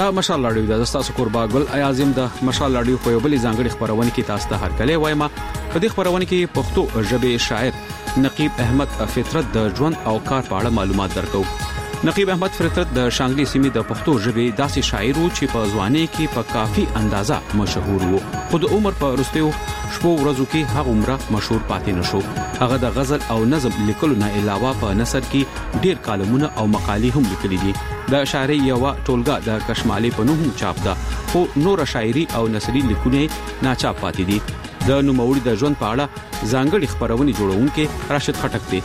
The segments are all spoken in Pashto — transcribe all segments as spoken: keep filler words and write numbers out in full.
دا مشال رادیو د تاسو کوربا ګل ایازم د مشال رادیو په یو بل ځانګړي خبرونه کې تاسو ته هرکلی وایم. په دې خبرونه کې پښتو ژبه شاعر نقیب احمد فطرت د ژوند او کار په اړه معلومات درکو. نقیب احمد فطرت د شانګلي سیمې د پښتو ژبې داسې شاعر وو چې په ځواني کې په کافي اندازه مشهور وو. خو د عمر په وروستیو شپو ورځو کې هغه عمره مشهور پاتې نشو. هغه د غزل او نظم لیکلو نه علاوه په نثر کې ډیر کالمونه او مقالې هم لیکلي دي. د شاعري یو ټولګه د کشمالي په نوم چاپ ده، خو نور شاعري او نثري لیکونه ناچاپ پاتې دي. د نوموړي د ژوند په اړه ځانګړي خبرونه جوړونکي راشد خټک دی.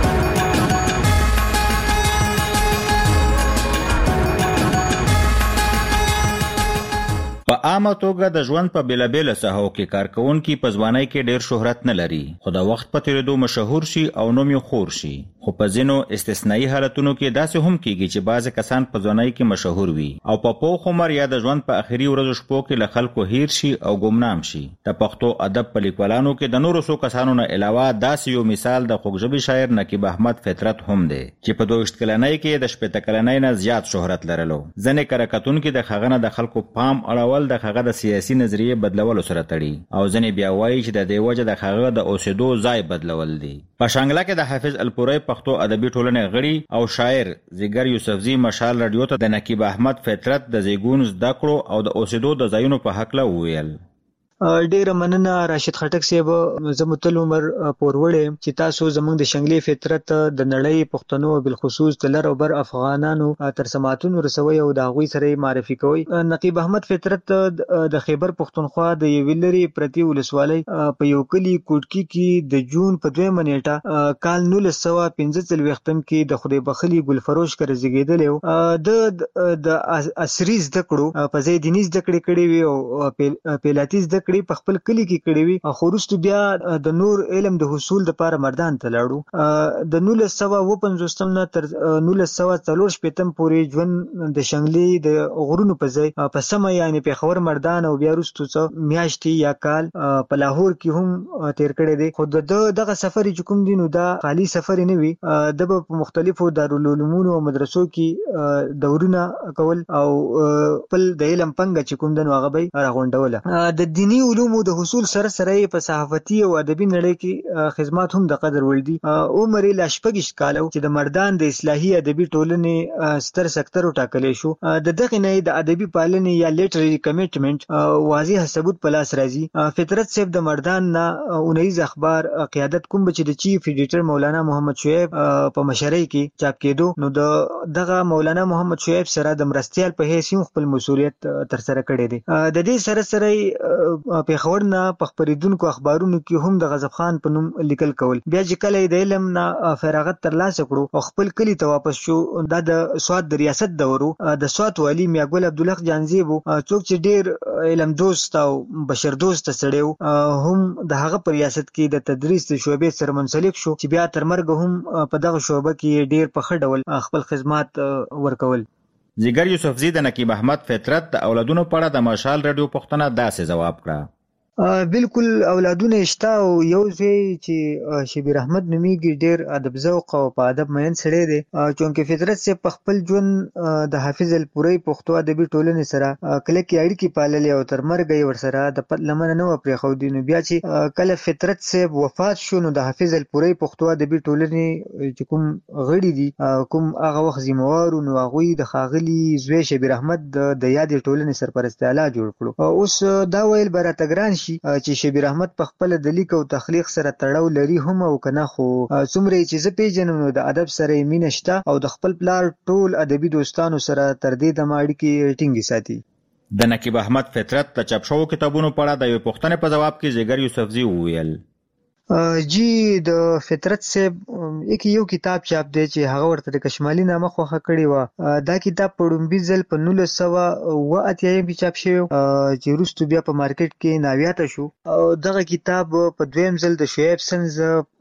په عامه توګه د ژوند په بیلابیل ساحو کې کارکونکي په ځوانۍ کې ډیر شهرت نه لري، خو د وخت په تیریدو مشهور شي او نوم یې خور شي. خو په ځینو استثنایی حالتونو کې داسې هم کیږي چې بعض کسان په ځوانۍ کې مشهور وي او په پوخ عمر یا د ژوند په اخري ورځو شپو کې له خلکو هیر شي او ګمنام شي. د پښتو ادب په لیکوالانو کې د نورو څو کسانو نه علاوه داسې یو مثال د خوږژبي شاعر نقیب احمد فطرت هم دی چې په دوه ویشت کلنۍ کې د شپېته کلنۍ نه زیات شهرت لرلو. ځنې کرکټونکي د هغه نه د خلکو پام اړول د هغه د سیاسي نظریې بدلولو سره تړي او ځنې بیا وایي چې د دې وجه د هغه د اوسېدو ځای بدلول دي. په شانګله کې د حافظ الپورۍ پښتو ادبي ټولنې غړي او شاعر زیګر یوسفزي مشال رادیو ته د نقیب احمد فطرت د زیګون زده کړو او د اوسېدو د ځایونو په هکله وویل. ډیره مننه راشد خټک صاحب. زه متل عمر پوروړی چې تاسو زموږ د شنګلي فطرت د نړۍ پښتنو او بالخصوص د لر او بر افغانانو تر سماعتونو رسوي او د هغوی سره معرفي کوي. نقیب احمد فطرت د خیبر پښتونخوا د یوې لرې پرتې ولسوالۍ په یو کلي کوټکي کې د جون په دویمه نیټه کال نولس سوه پنځه څلوېښتم کې د خدای بخلي ګلفروش کره زیږېدلی و. د عصري زده کړو په ځای دیني زده کړې کړې وي او پیلاتي زده کړې په خپل کلی کې کړې وي، خو وروسته بیا د نور علم د حصول دپاره مردان ته لاړو. د نولس سوه اوه پنځوستم نه تر نولس سوه څلور شپېتم پورې ژوند د شنګلي د غرونو په ځای په سمه یعنې پېښور مردان او بیا وروسته څه میاشتې یا کال په لاهور کې هم تیر کړی دی. خو د دغه سفر چې کوم دی نو دا خالي سفر نه وي. د به په مختلفو دارالعلومونو او مدرسو کې دورونه کول او خپل د علم پنګه چې کوم دی نو هغه به یې راغونډوله. د دیني علومو د حصول سره سره په صحافتي او ادبي نړۍ کې خدمات هم د قدر وړ دي. عمر یې لا شپږ کاله چې د مردان د اصلاحي ادبي ټولنې ستر سکتر وټاکلی شو. د دغې نه د ادبي پالنې یا لیټرري کمیټمنټ واضح ثبوت په لاس راځي. فطرت صاحب د مردان نه اونیز اخبار قیادت کوم چې د چیف ایډیټر مولانا محمد شعیب په مشرۍ کې چاپ کېدو، نو د دغه مولانا محمد شعیب سره د مرستیال په حیث خپل مسؤلیت تر سره کړی دی. د دې سره سره پېښور نه په خپرېدونکو اخبارونو کې هم د غضب خان په نوم لیکل کول. بیا چې کله د علم نه فراغت ترلاسه کړو او خپل کلي ته واپس شو، دا د سوات د ریاست دور و. د سوات والي میاګل عبدالحق جانزیب څوک چې ډېر علم دوست او بشر دوست سړی و، هم د هغه په ریاست کې د تدریس د شعبې سره منسلک شو چې بیا تر مرګه هم په دغه شعبه کې ډېر په ښه ډول خپل خدمات ورکول. زیګر یوسفزي د نقیب احمد فطرت د اولادونو په اړه د مشال رادیو پوښتنه داسې ځواب کړه. بالکل اولادونه شته او یو ځای چې شبیر احمد نومیږي ډیر ادب ذوق او په ادب مین سړی دی، چونکې فطرت صاحب په خپل ژوند د حافظ الپورۍ پښتو ادبي ټولنې سره کلکې اړیکې پاللې او تر مرګه یې ورسره د پد لمنه نه وه پرېښودي. نو بیا چې کله فطرت صاحب وفات شو، نو د حافظ الپورۍ پښتو ادبي ټولنې چې کوم غړي دي، کوم هغه وخت ذمهوار نو هغوی د ښاغلي زوی شبیر احمد د یادې ټولنې سرپرستي اعلی جوړ کړو. اوس دا ویل به راته ګران چې شبیر احمد په خپل د لیک او تخلیق سره تړاو لري هم او کنه، خو څومره چې زه پیژنم نو د ادب سره یې مینه شته او د خپل پلار ټول ادبي دوستانو سره تر دې دمه اړیکې ټینګې ساتي. د نقیب احمد فطرت د چاپ شوو کتابونو په اړه د یوې پوښتنې په جواب کې زیګر یوسفزي وویل. جی د فطرت صاحب یک یو کتاب چاپ دی چې هغه ورته د کشمالي نامه خوښه کړې وه. دا کتاب په لومبي ځل په نولس سوه اوه اتیایم کې چاپ شوی چې وروسته بیا په مارکیټ کې ناویاته شو. او دغه کتاب په دویم ځل د شعیب سنز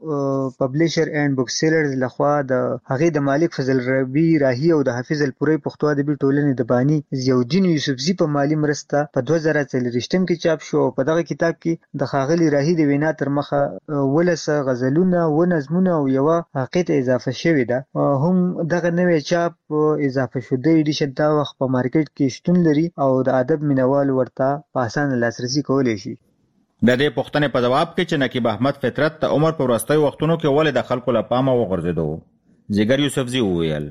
پبلیشر اینډ بک سیلرز لخوا د هغې د مالک فضل ربی راهي او د حافظ الپورۍ پښتو ادبي ټولنې د باني ضیاءالدین یوسفزي په مالي مرسته په دوه زره څلوېښتم کې چاپ شو. او په دغه کتاب کې د ښاغلي راهي د وینا تر مخه ولسه غزلونه و نظمونه او یو حقیقت اضافه شوی ده. هم دغه نوې چاپ اضافه شوی ایډیشن دا وخت په مارکیټ کې شتون لري او د ادب مینوال ورته په اسانه لاسرسي کولی شي. د دې پوښتنې په جواب کې چې نقیب احمد فطرت ته عمر په وروستیو وختونو کې ولې د خلکو له پامه وغورځېدو، جګر یوسفزي وویل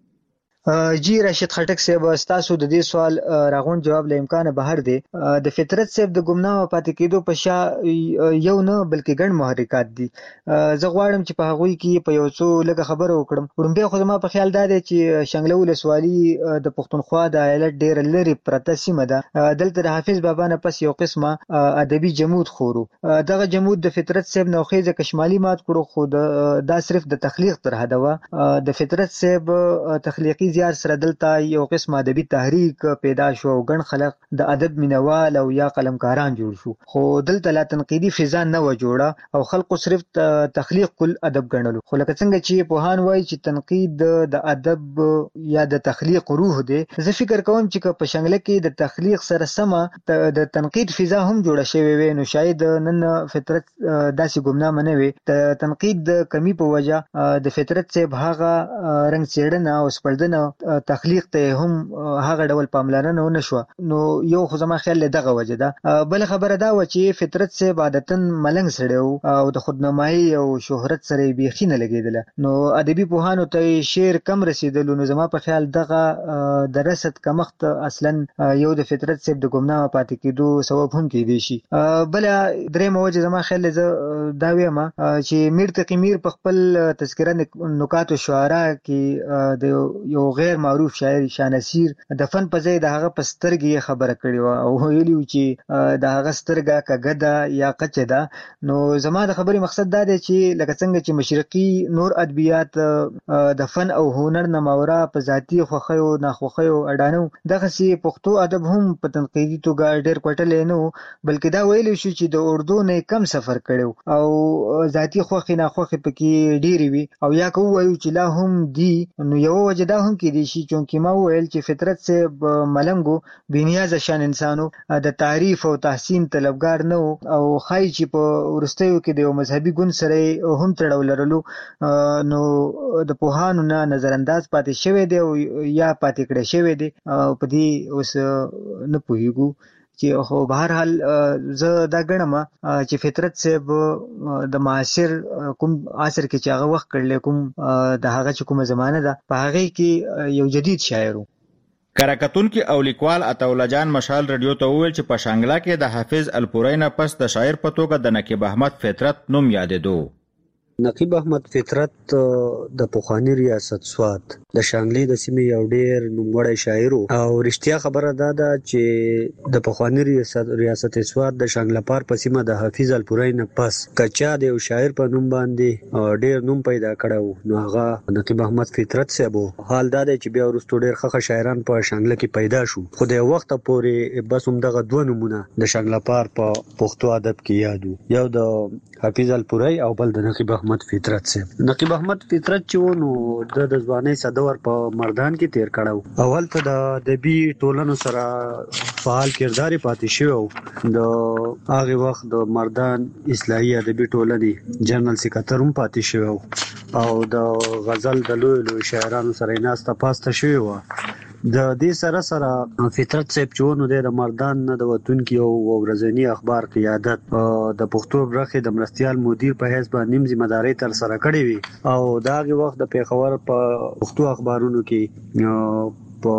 جی راشد خټک صاحب تاسو د دې سوال راغون جواب له امکانه بهر دی. د فطرت صاحب د ګمنام پاتې کېدو په شا یو نه بلکې ګڼ محرکات دي. زه غواړم چې په هغوی کې په یو څو لږه خبره وکړم. وړاندې خو زما په خیال دا دی چې شنګله ولسوالي د پښتونخوا د ایالت ډېر لري پرته سیمه ده. دلته د حافظ بابا نه پس یو قسمه ادبي جمود خورو. دغه جمود د فطرت صاحب نو خېزه کشمالي مات کړو، خو دا صرف د تخلیق تر حده و. د فطرت صاحب تخلیقي زیار سره دلته یو قسم ادبي تحریک پیدا شو او ګڼ خلک د ادب مینوال او یا قلمکاران جوړ شو، خو دلته لا تنقیدي فضا نه و جوړه او خلکو صرف تخلیق کل ادب ګڼلو. خو لکه څنګه چې پوهان وایي چې تنقید د ادب یا د تخلیق روح دی، زه فکر کوم چې په شنګله کې د تخلیق سره سمه د تنقید فضا هم جوړه شوې وي، نو شاید نن فطرت داسې ګمنامه نه وي. د تنقید د کمی په وجه د فطرت صاحب هغه رنګ څېړنه او سپړدنه تخلیق ته هم هغه ډول پاملرنه ونه شو. نو یو خو زما خیال دغه وجه ده. بل خبره دا و چې فطرت صاحب عادتاً ملنګ سړی او د خودنمایي او شهرت سره بیخي نه لګېدله، نو ادبي پوهانو ته شعر کم رسیدلو. نو زما په خیال دغه د رسد کمښت اصلا یو د فطرت صاحب د ګمنامه پاتې کېدو سبب هم کېدی شي. بل درېیمه وجه زما خیال زه دا وایم چې میر تقي میر په خپل تذکره نکات شعرا کې د یو غیر معروف شاعر شانسیر د فن په ځای د هغه په سترګې خبره کړې و او ویلي و چې د هغه سترګه کږه ده یا قچه ده. نو زما د خبرې مقصد دا دی چې لکه څنګه چې مشرقي نور ادبیات د فن او هنر نه ماورا په ذاتي خوښیو ناخوښیو اډانو، دغسې پښتو ادب هم په تنقیدي توګه ډېر کوټلی نه و، بلکې دا ویلی شو چې د اردو نه کم سفر کړی او ذاتي خوښې ناخوښې پکې ډېرې وي. او یا که ووایو چې لا هم دي، نو یوه وجه دا هم کېدی شي چونکې ما وویل چې فطرت صاحب ملنګو بېنیازه شان انسانو، د تعریف او تحسین طلبګار نه و او ښایي چې په وروستیو کې د یو مذهبي ګوند سره هم تړاو لرلو، نو د پوهانو نه نظرانداز پاتې شوی دی او یا پاتې کړی شوی دی. په دې اوس نه پوهېږو چې خو بهر حال زه دا ګڼم چې فطرت صاحب د معاصر کوم عصر کې چې هغه وخت کړلی، کوم د هغه چې کومه زمانه ده، په هغې کې یو جدید شاعر و. کراکتونکي او لیکوال عطاالله جان مشال رادیو ته وویل چې په شانګله کې د حافظ الپورۍ نه پس د شاعر په توګه د نقیب احمد فطرت نوم یادېدو. نقیب احمد فطرت د پخوانی ریاست سوات د شانګلې د سیمې یو ډېر نوموړی شاعر او رښتیا خبره دا ده چې د پخوانی ریاست ریاست سوات د شانګلپار په سیمه د حافظ الپورۍ نه پس کچا د یو شاعر په نوم باندې ډېر نوم پیدا کړو، نو هغه نقیب احمد فطرت صاحب. حال دا دی چې بیا وروسته ډېر ښه شاعران په شانګله کې پیدا شو، خو د وخت پورې بس همدغه دوه نومونه د شانګلپار په پښتو ادب کې یادو، یو د حافظ الپورۍ او بل د نقیب احمد فطرت صاحب. نقیب احمد فطرت چې و نو د د ځوانۍ صدور په مردان کې تیر کړو او هلته د ادبي ټولنو سره فعال کردار پاتې شوی. د هغه وخت د مردان اصلاحي ادبي ټولنې جنرال سکرټر هم پاتې شوی او د غزل د لوی لوی شاعرانو سره ناسته پاسته شوی و. د دې سره سره فطرت صاحب چې ونه د مردان نه د وطن کې او ورځنی اخبار قیادت د پښتو برخه د مرستيال مدیر په حساب باندې ذمہ داری تر سره کړې وي او داغه وخت د پیښور په پښتو اخبارونو کې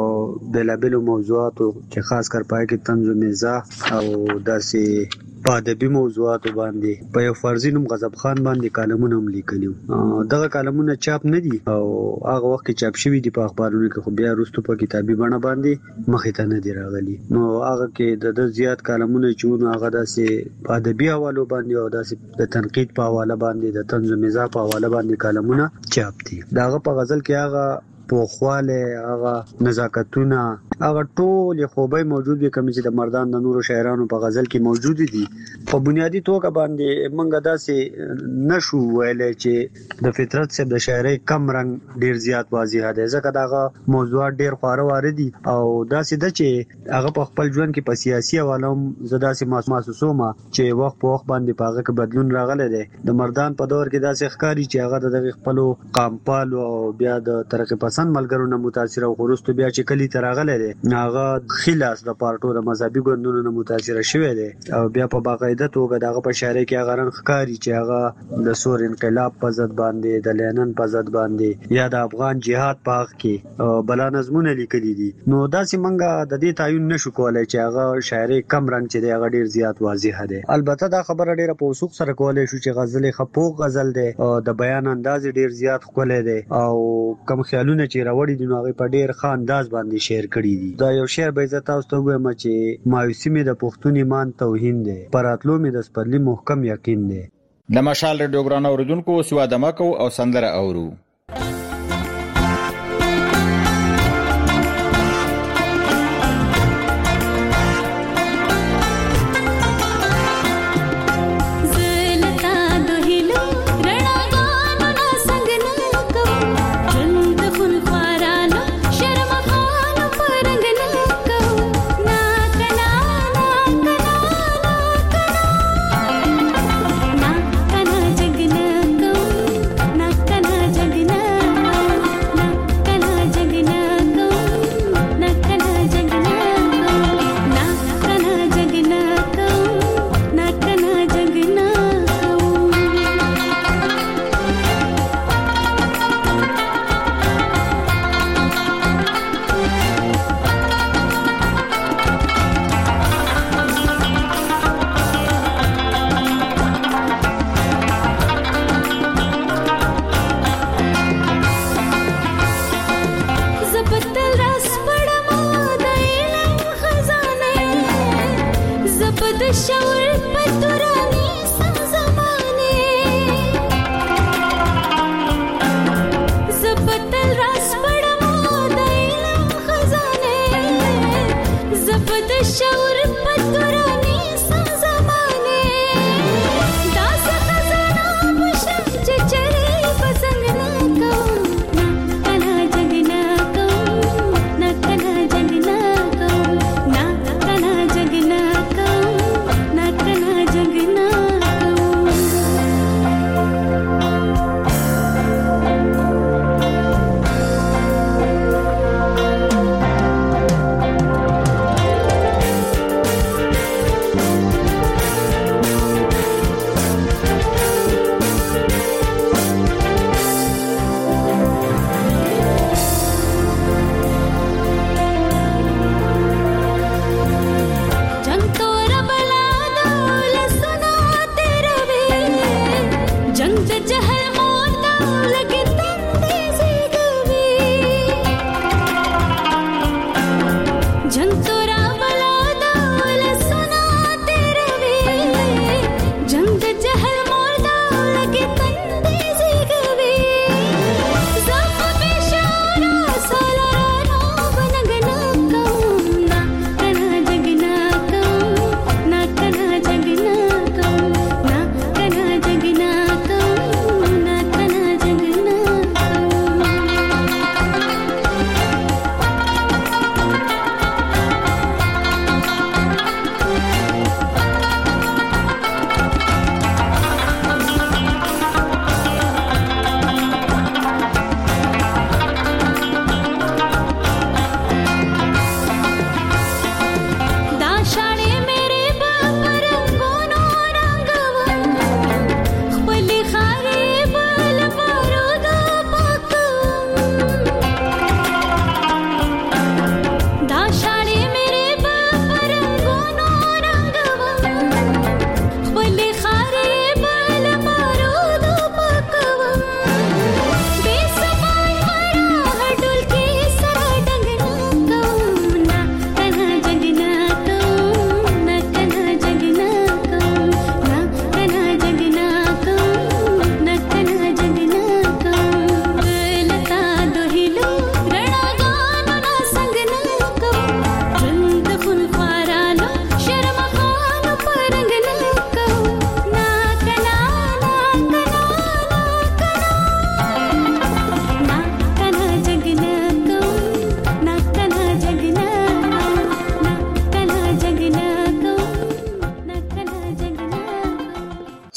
په بلابلو موضوعاتو چې خاص کر پای کې طنز و مزاح او داسې په ادبي موضوعاتو باندې په یو فرضي نوم غضب خان باندې کالمونه هم لیکلي. دغه کالمونه چاپ نه دي او هغه وخت کې چاپ شوي دي په اخبارونو کې، خو بیا وروسته په کتابي بڼه باندې مخې ته نه دي راغلي. نو هغه کې د زیات کالمونه چې ونه هغه داسې په ادبي حوالو باندې او داسې د تنقید په حواله باندې د طنز و مزاح په حواله باندې کالمونه چاپ دي. داغه په غزل کې هغه پوخواله، هغه نزاکتونه، هغه ټول خوبه موجود وي کوم چې د مردان د نورو شاعرانو په غزل کې موجود دي. په بنیادی توګه باندې موږ داسې نشو ویلې چې د فطرت څخه د شاعري کم رنگ ډیر زیات واضح دی ځکه داغه موضوعات ډیر خواره واره دي او داسې د چې هغه په خپل ژوند کې په سیاسي حواله زدا سي محسوسومه چې وخت په وخت باندې پاغه کې بدلون راغلی دی. د مردان په دور کې داسې ښکاری چې هغه د خپل قامپال او بیا د ترقی پسند ملګرو نه متاثر او خروست بیا چې کلی تراغله دی هغه خلاص د پارټو د مذهبي ګوندونو نه متاثر شوی دی او بیا په باقاعده توګه دغه په شاعري کې هغه رنګ ښکاری چې هغه د سور انقلاب په ضد باندې د لینن په ضد باندې یا د افغان جهاد په حق کې بلا نظمونه لیکلي دي. نو داسې منګه د دې تعین نشو کولای چې هغه شاعري کم رنگ چې دی هغه ډیر زیات واضح دی. البته دا خبره ډیره په وسوق سره کولای شو چې غزل خپوق غزل دی او د بیان انداز ډیر زیات ښکلی دی او کم خیالونه چې راوړي دي نو هغه په ډیر ښه انداز باندې شعر کړی دي. دا یو شعر به عزت تاسو ته وایم چې مایوسی مې د پښتون ایمان توهین دی پراتلو مې د سپرلی محکم یقین دی. د مشال رادیو ګران اوریدونکو سوا دمکو او سندره اورو.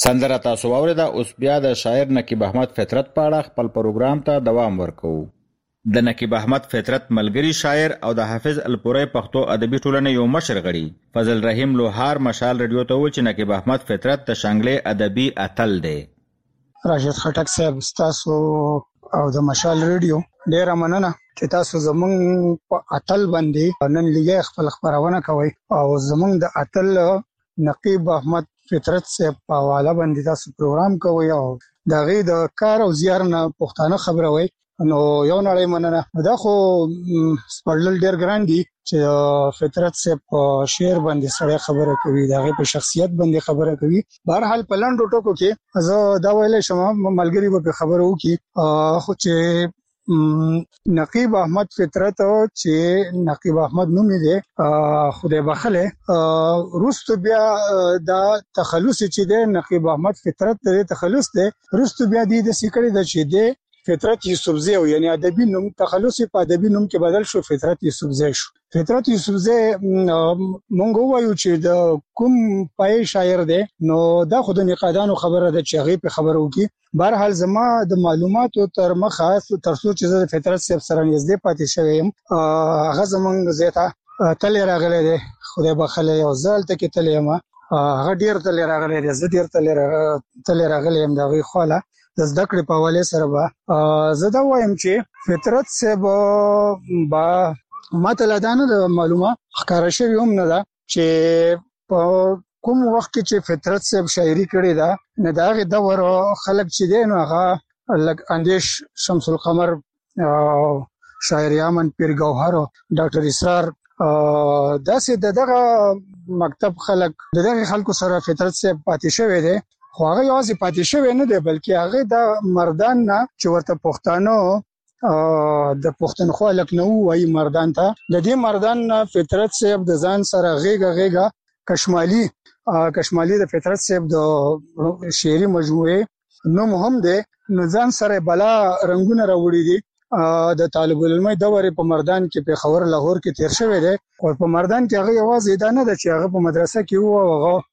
سندره تاسو واوریده، اوس بیا د شاعر نقیب احمد فطرت په اړه خپل پروګرام ته دوام ورکوو. د نقیب احمد فطرت ملګری شاعر او د حافظ الپورۍ پښتو ادبي ټولنې یو مشر غړي فضل رحیم لوهار مشال رادیو ته وویل چې نقیب احمد فطرت د شانګلې ادبي اتل دی. راشد خټک صاحب تاسو او د مشال رادیو ډیره مننه چې تاسو زمونږ په اتل باندې نن لږه خپل خبرونه کوي او زمونږ د اتل نقیب احمد فطرت صاحب په حواله باندې تاسو پروګرام کوي او د غي د کار او زیار نه پښتانه خبروي. نو یو نړۍ مننه. دا خو سپړل ډیر ګران دي چې فطرت صاحب په شعر باندې سره خبره کوي، دا غي په شخصیت باندې خبره کوي. بهر حال په لاندو ټکو کې زه دا ویلې شم ملګری به خبرو کی خو چې نقیب احمد فطرت چې نقیب احمد نوم دی خدای بخله روستو بیا دا تخلص چې دی نقیب احمد فطرت د تخلص دی روستو بیا دی د سیکړې د چې دی فطرت یوسفزی او یعنی ادبي نوم تخلص په ادبي نوم کې بدل شو، فطرت یوسفزی شو. فطرت یوسفزی مونږ وایو چې د کوم پای شاعر دی نو دا خود نقادانو خبره ده چې هغه په خبرو کې. بهر حال زما د معلوماتو تر مخه تر څو چې د فطرت صاحب سره نږدې پاتې شوم هغه زمونږ زیاته تل راغلی دی خدای بخله یو ځل ته کې تل یم هغه ډیر تل راغلی دی زه ډیر تل تل راغلی یم دغه خاله د زده کړې په حواله سره به زه دا وایم چې فطرت صاحب با ماته لدانه د معلومه ښکارا شوی هم نه ده چې په کوم وخت کې چې فطرت صاحب شاعري کړې ده نه دا غي د ور خلک چې دي نو هغه لک اندیش شمس القمر شاعر یامن پیر گوهر ډاکټر اسرار داسې دغه مکتب خلک دغه خلکو سره فطرت صاحب پاتې شوی دی. خو هغه یوازې پاتې شوی نه دی بلکې هغه د مردان نه چې ورته پښتانه د پښتونخوا لکنو وای مردان ته د دې مردان فطرت صاحب د ځان سره غیګه غیګه کشمالی کشمالی د فطرت صاحب د شعري مجموعه نوم هم دی نو ځان سره بلا رنگونه راوړي دي د طالب العلم دورې په مردان کې په خبر لاهور کې تیر شوی دی او په مردان کې هغه یوازې دا نه ده چې هغه په مدرسه کې وو هغه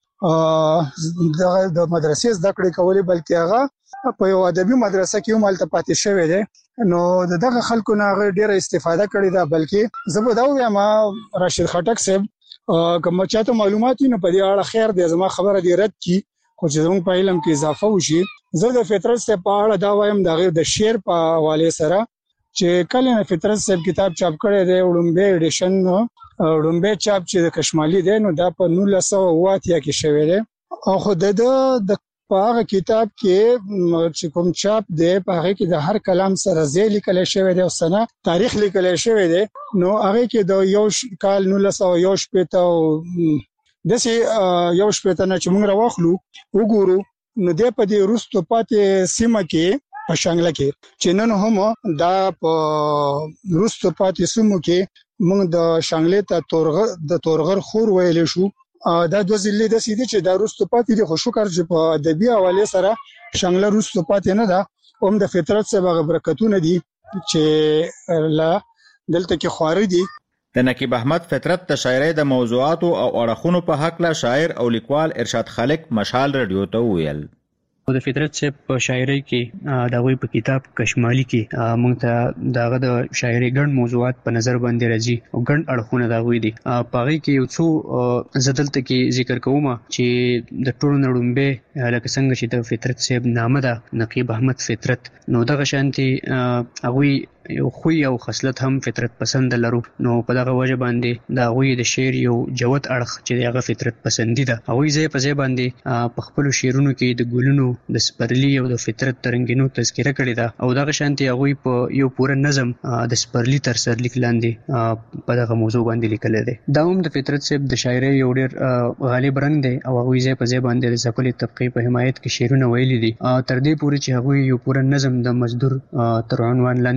د مدرسې زده کړې کولې بلکې هغه په یو ادبي مدرسه کې هم الته پاتې شوی دی نو دغه خلکو نه هغه ډیره استفاده کړې ده. بلکې زه به دا وایم راشد خټک صاحب کوم چاته معلومات نه په دې اړه خیر دی زما خبره دی رد کی خو چې زموږ په علم کې اضافه وشي. زه د فطرت صاحب په اړه دا وایم دغه د شعر په حواله سره چې کله نه فطرت صاحب کتاب چاپ کړی دی وړومبه ایډیشن وړومبه چاپ چې د کشمالی دی نو دا په نولس سوه اوه اتیا کې شوی دی او خو د په هغه کتاب کې چې کوم چاپ دی په هغه کې د هر کلام سره ځای لیکل شوی دی او سنه تاریخ لیکل شوی دی نو هغه کې د یو کال نولس سوه یو شپېته او داسې یو شپېته نه چې موږ راواخلو وګورو نو دی په دې وروستو پاتې سیمه کې په شانګله کې چې نن هم دا په وروستو پاتې سیمو کې موږ د شانګلې ته تورغر د تورغر خور ویل شو. دا د ځلې د سیدي چې د وروستو پاتې دي خو شکر چې په ادبي حواله سره شانګله وروستو پاتې نه ده هم د فطرت څخه برکتونه دي چې لا دلته کې خواري دي. د نقیب احمد فطرت د شاعرۍ د موضوعاتو او اړخونو په حق لا شاعر او لیکوال ارشاد خالق مشال رادیو ته ویل. د فطرت صاحب په شاعرۍ کې دا وی په کتاب کشمالی کې موږ ته داغه د شاعرۍ ګڼ موضوعات په نظر باندې راځي او ګڼ اړخونه دا وی دي. په هغه کې یو څو زدلته کې ذکر کوم چې د ټولو نړومبه لکه څنګه چې د فطرت صاحب نامه ده نقیب احمد فطرت نو دغه شانتي هغه یو خو یو خصلت هم فطرت پسند لرو نو په دغه وجه باندې دا غوي د شعر یو جوت اړخ چې هغه فطرت پسندي ده هغه زې په ځای باندې په خپل شعرونو کې د ګلونو د سپرلی او د فطرت ترنګینو تذکره کړې ده او دغه شانتي هغه په یو پوره نظم د سپرلی تر سر لیک لاندې په دغه موضوع باندې لیکل دي. دا هم د فطرت صاحب د شاعرۍ یو ډېر غالب رنګ دی او هغه زې په ځای باندې د ځپلې طبقه په حمایت کې شعرونه ویلي دي تر دې پورې چې هغه یو پوره نظم د مزدور تر عنوان لاندې لیکل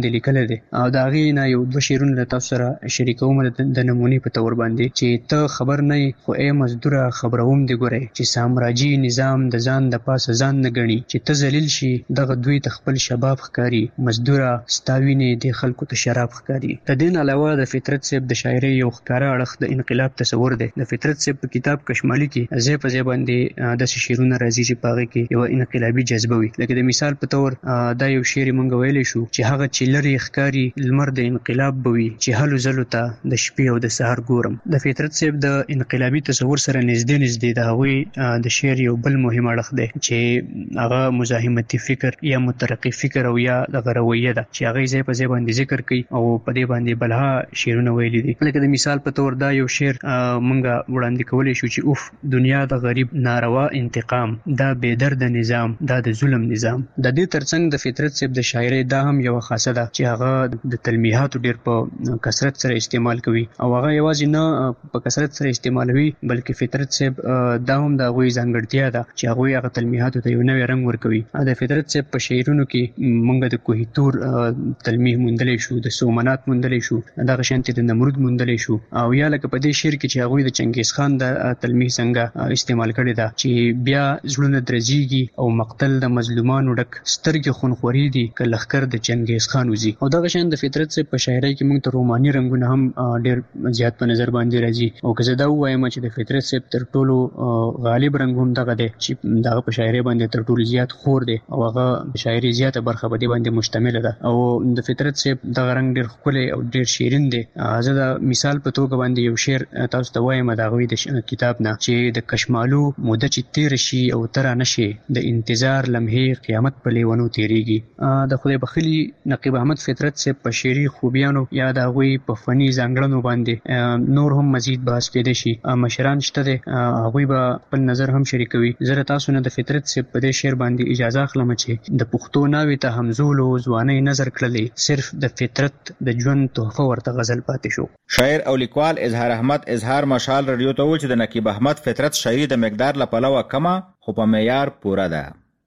کړی دی او د هغې نه یو دوه شعرونه له تاسو سره شریکوم د نمونې په تور باندې چې ته خبر نه یې خو ای مزدوره خبروم دې ګورئ چې سامراجي نظام د ځان د پاسه ځان نه ګڼي چې ته ذلیل شي دغه دوی ته خپل شباب ښکاري مزدوره ستا وینې دې خلکو ته شراب ښکاري. د دې نه علاوه د فطرت صاحب د شاعرۍ یو ښکاره اړخ د انقلاب تصور دی. د فطرت صاحب په کتاب کشمالي کې ځای په ځای باندې داسې شعرونه راځي چې په هغې کې یوه انقلابي جذبه وي. لکه د مثال په تور دا یو شعر یې موږ ویلی شو چې هغه چې لرې ښکاري لمر د انقلاب به وي چې هلو ځلو ته د شپې او د سهار ګورم. د فطرت صاحب د انقلابي تصور سره نږدې نږدې د هغوی د شعر یو بل مهم اړخ دی چې هغه مزاحمتي فکر یا مترقي فکر او یا دغه رویه ده چې هغه ځای په ځای باندې ذکر کوي او په دې باندې بلها شعرونه ویلي دي. لکه د مثال په تور دا یو شعر مونږ وړاندې کولی شو چې اوف دنیا د غریب ناروا انتقام دا بې درده نظام دا د ظلم نظام. د دې ترڅنګ د فطرت صاحب د شاعرۍ دا هم یوه خاصه ده چې هغه د تلمیحاتو ډېر په کثرت سره استعمال کوي او هغه یوازې نه په کثرت سره استعمالوي بلکې فطرت صاحب دا هم د هغوی ځانګړتیا ده چې هغوی هغه تلمیحاتو ته یو نوی رنګ ورکوي. د فطرت صاحب په شعرونو کې موږ د کوهیتور تلمیح موندلی شو د سومنات موندلی شو دغه شانتې د نمرود موندلی شو او یا لکه په دې شعر کې چې هغوی د چنګیز خان د تلمیح څنګه استعمال کړې ده چې بیا زړونه درزیږي او مقتل د مظلومانو ډک سترګې خونخوري دي که لښکر د چنګیز خان وځي. او دغه شان د فطرت صاحب په شاعرۍ کې موږ ته روماني رنګونه هم ډېر زیات په نظر باندې راځي او که زه دا ووایم چې د فطرت صاحب تر ټولو غالب رنګ هم دغه دی چې دغه په شاعرۍ باندې تر ټولو زیات خور دی او هغه د شاعرۍ زیاته برخه په دې باندې مشتمله ده او د فطرت صاحب دغه رنګ ډېر ښکلی او ډېر شیرین دی. زه د مثال په توګه باندې یو شعر تاسو ته وایم د هغوی د کتاب نه چې د کشمالو موده چې تېره شي او ته را نشي د انتظار لمحې قیامت په لیونو تېرېږي. د خدای بخښلي نقیب احمد فطرت صاحب په شعري خوبیانو یا د هغوی په فني ځانګړنو باندې نور هم مزید بحث کېدی شي. مشران شته دی هغوی به خپل نظر هم شریکوي. زه له تاسو نه د فطرت صاحب په دې شعر باندې اجازه اخلم چې د پښتو ناوې ته همزولو ځوانۍ نظر کړلی صرف د فطرت د ژوند تحفه ورته غزل پاتې شو. شاعر او لیکوال اظهار احمد اظهار مشال رادیو ته وویل چې د نقیب احمد فطرت شاعري د مقدار له پلوه کمه خو په معیار پوره ده.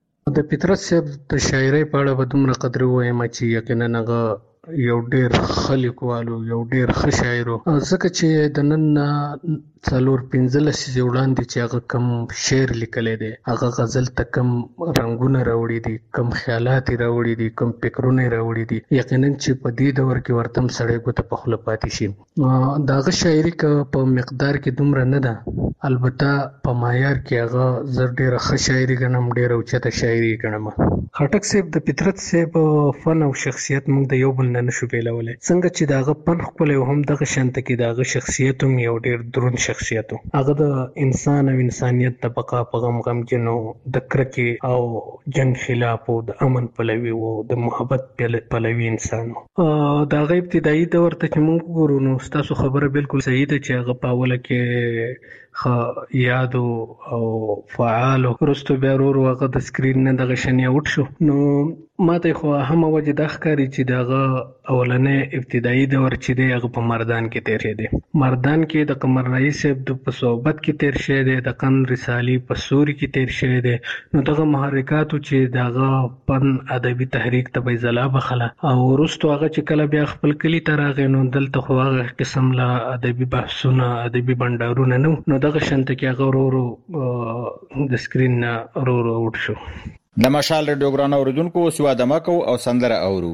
د فطرت صاحب د شاعرۍ په اړه به دومره قدر ووایم چې یقینا هغه یو ډېر ښه لیکوالو یو ډېر ښه شاعر ځکه چې د نن څلور پنځه لسیزې وړاندې چې هغه کم شعر لیکلی دی هغه غزل ته کم رنګونه راوړي دي کم خیالات یې راوړي دي کم فکرونه یې راوړي دي یقینا چې په دې دور کې ورته هم سړی ګوته په خوله پاتې شي. د هغه شاعري که په مقدار کې دومره نه ده البته په معیار کې هغه زه ډېره ښه شاعري ګڼم ډېره اوچته شاعري ګڼم. خټک صاحب د فطرت صاحب فن او شخصیت موږ د یو بل نه نشو بېلولی څنګه چې د هغه فن ښکلی او هم دغه شانته کې د هغه شخصیت هم یو ډېر دروند شخصیت و. هغه د انسان او انسانیت د بقا په غم غمجن و د کرکې او جنګ خلاف و د امن پلوي و د محبت پلوي انسان و. د هغه ابتدایي دور ته چې موږ وګورو نو ستاسو خبره بالکل صحیح ده چې هغه په اوله کې ښه یاد او فعال وروستو بیا ورو ورو هغه د سکرین نه دغه شنې اوټ شو. نو ماته خو همه وجه دا ښکاري چې د هغه اولنی ابتدایي دور چې دی هغه په مردان کې تېر شوی دی. مردان کې د قمر رئیس صاحب د په صحبت کې تېر شوی دی د قند رسالي په سوري کې تېر شوی دی. نو دغه محرکاتو چې د هغه فن ادبي تحریک ته به یې ځلا بخله او وروستو هغه چې کله بیا خپل کلي ته راغی نو دلته خو هغه قسم له ادبي بحثونه ادبي بنډارونه نه و نو دغه شانته کې هغه ورو ورو د سکرین نه ورو ورو اوټ شو. د مشال رادیو ګرانو اوریدونکو اوس یوه دمه کوو او سندره اورو.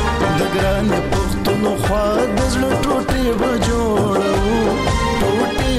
ګران پښتونخوا د زړه ټوټې به جوړو ټوټې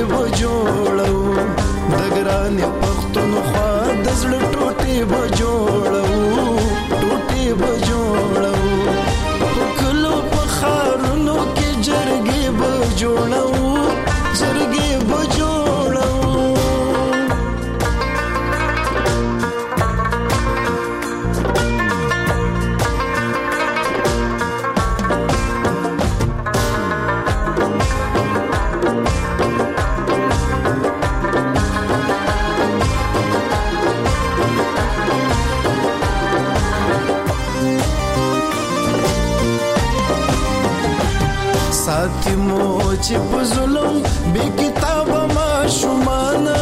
یتیمو چې په ظلم بې کتابه ماشومانه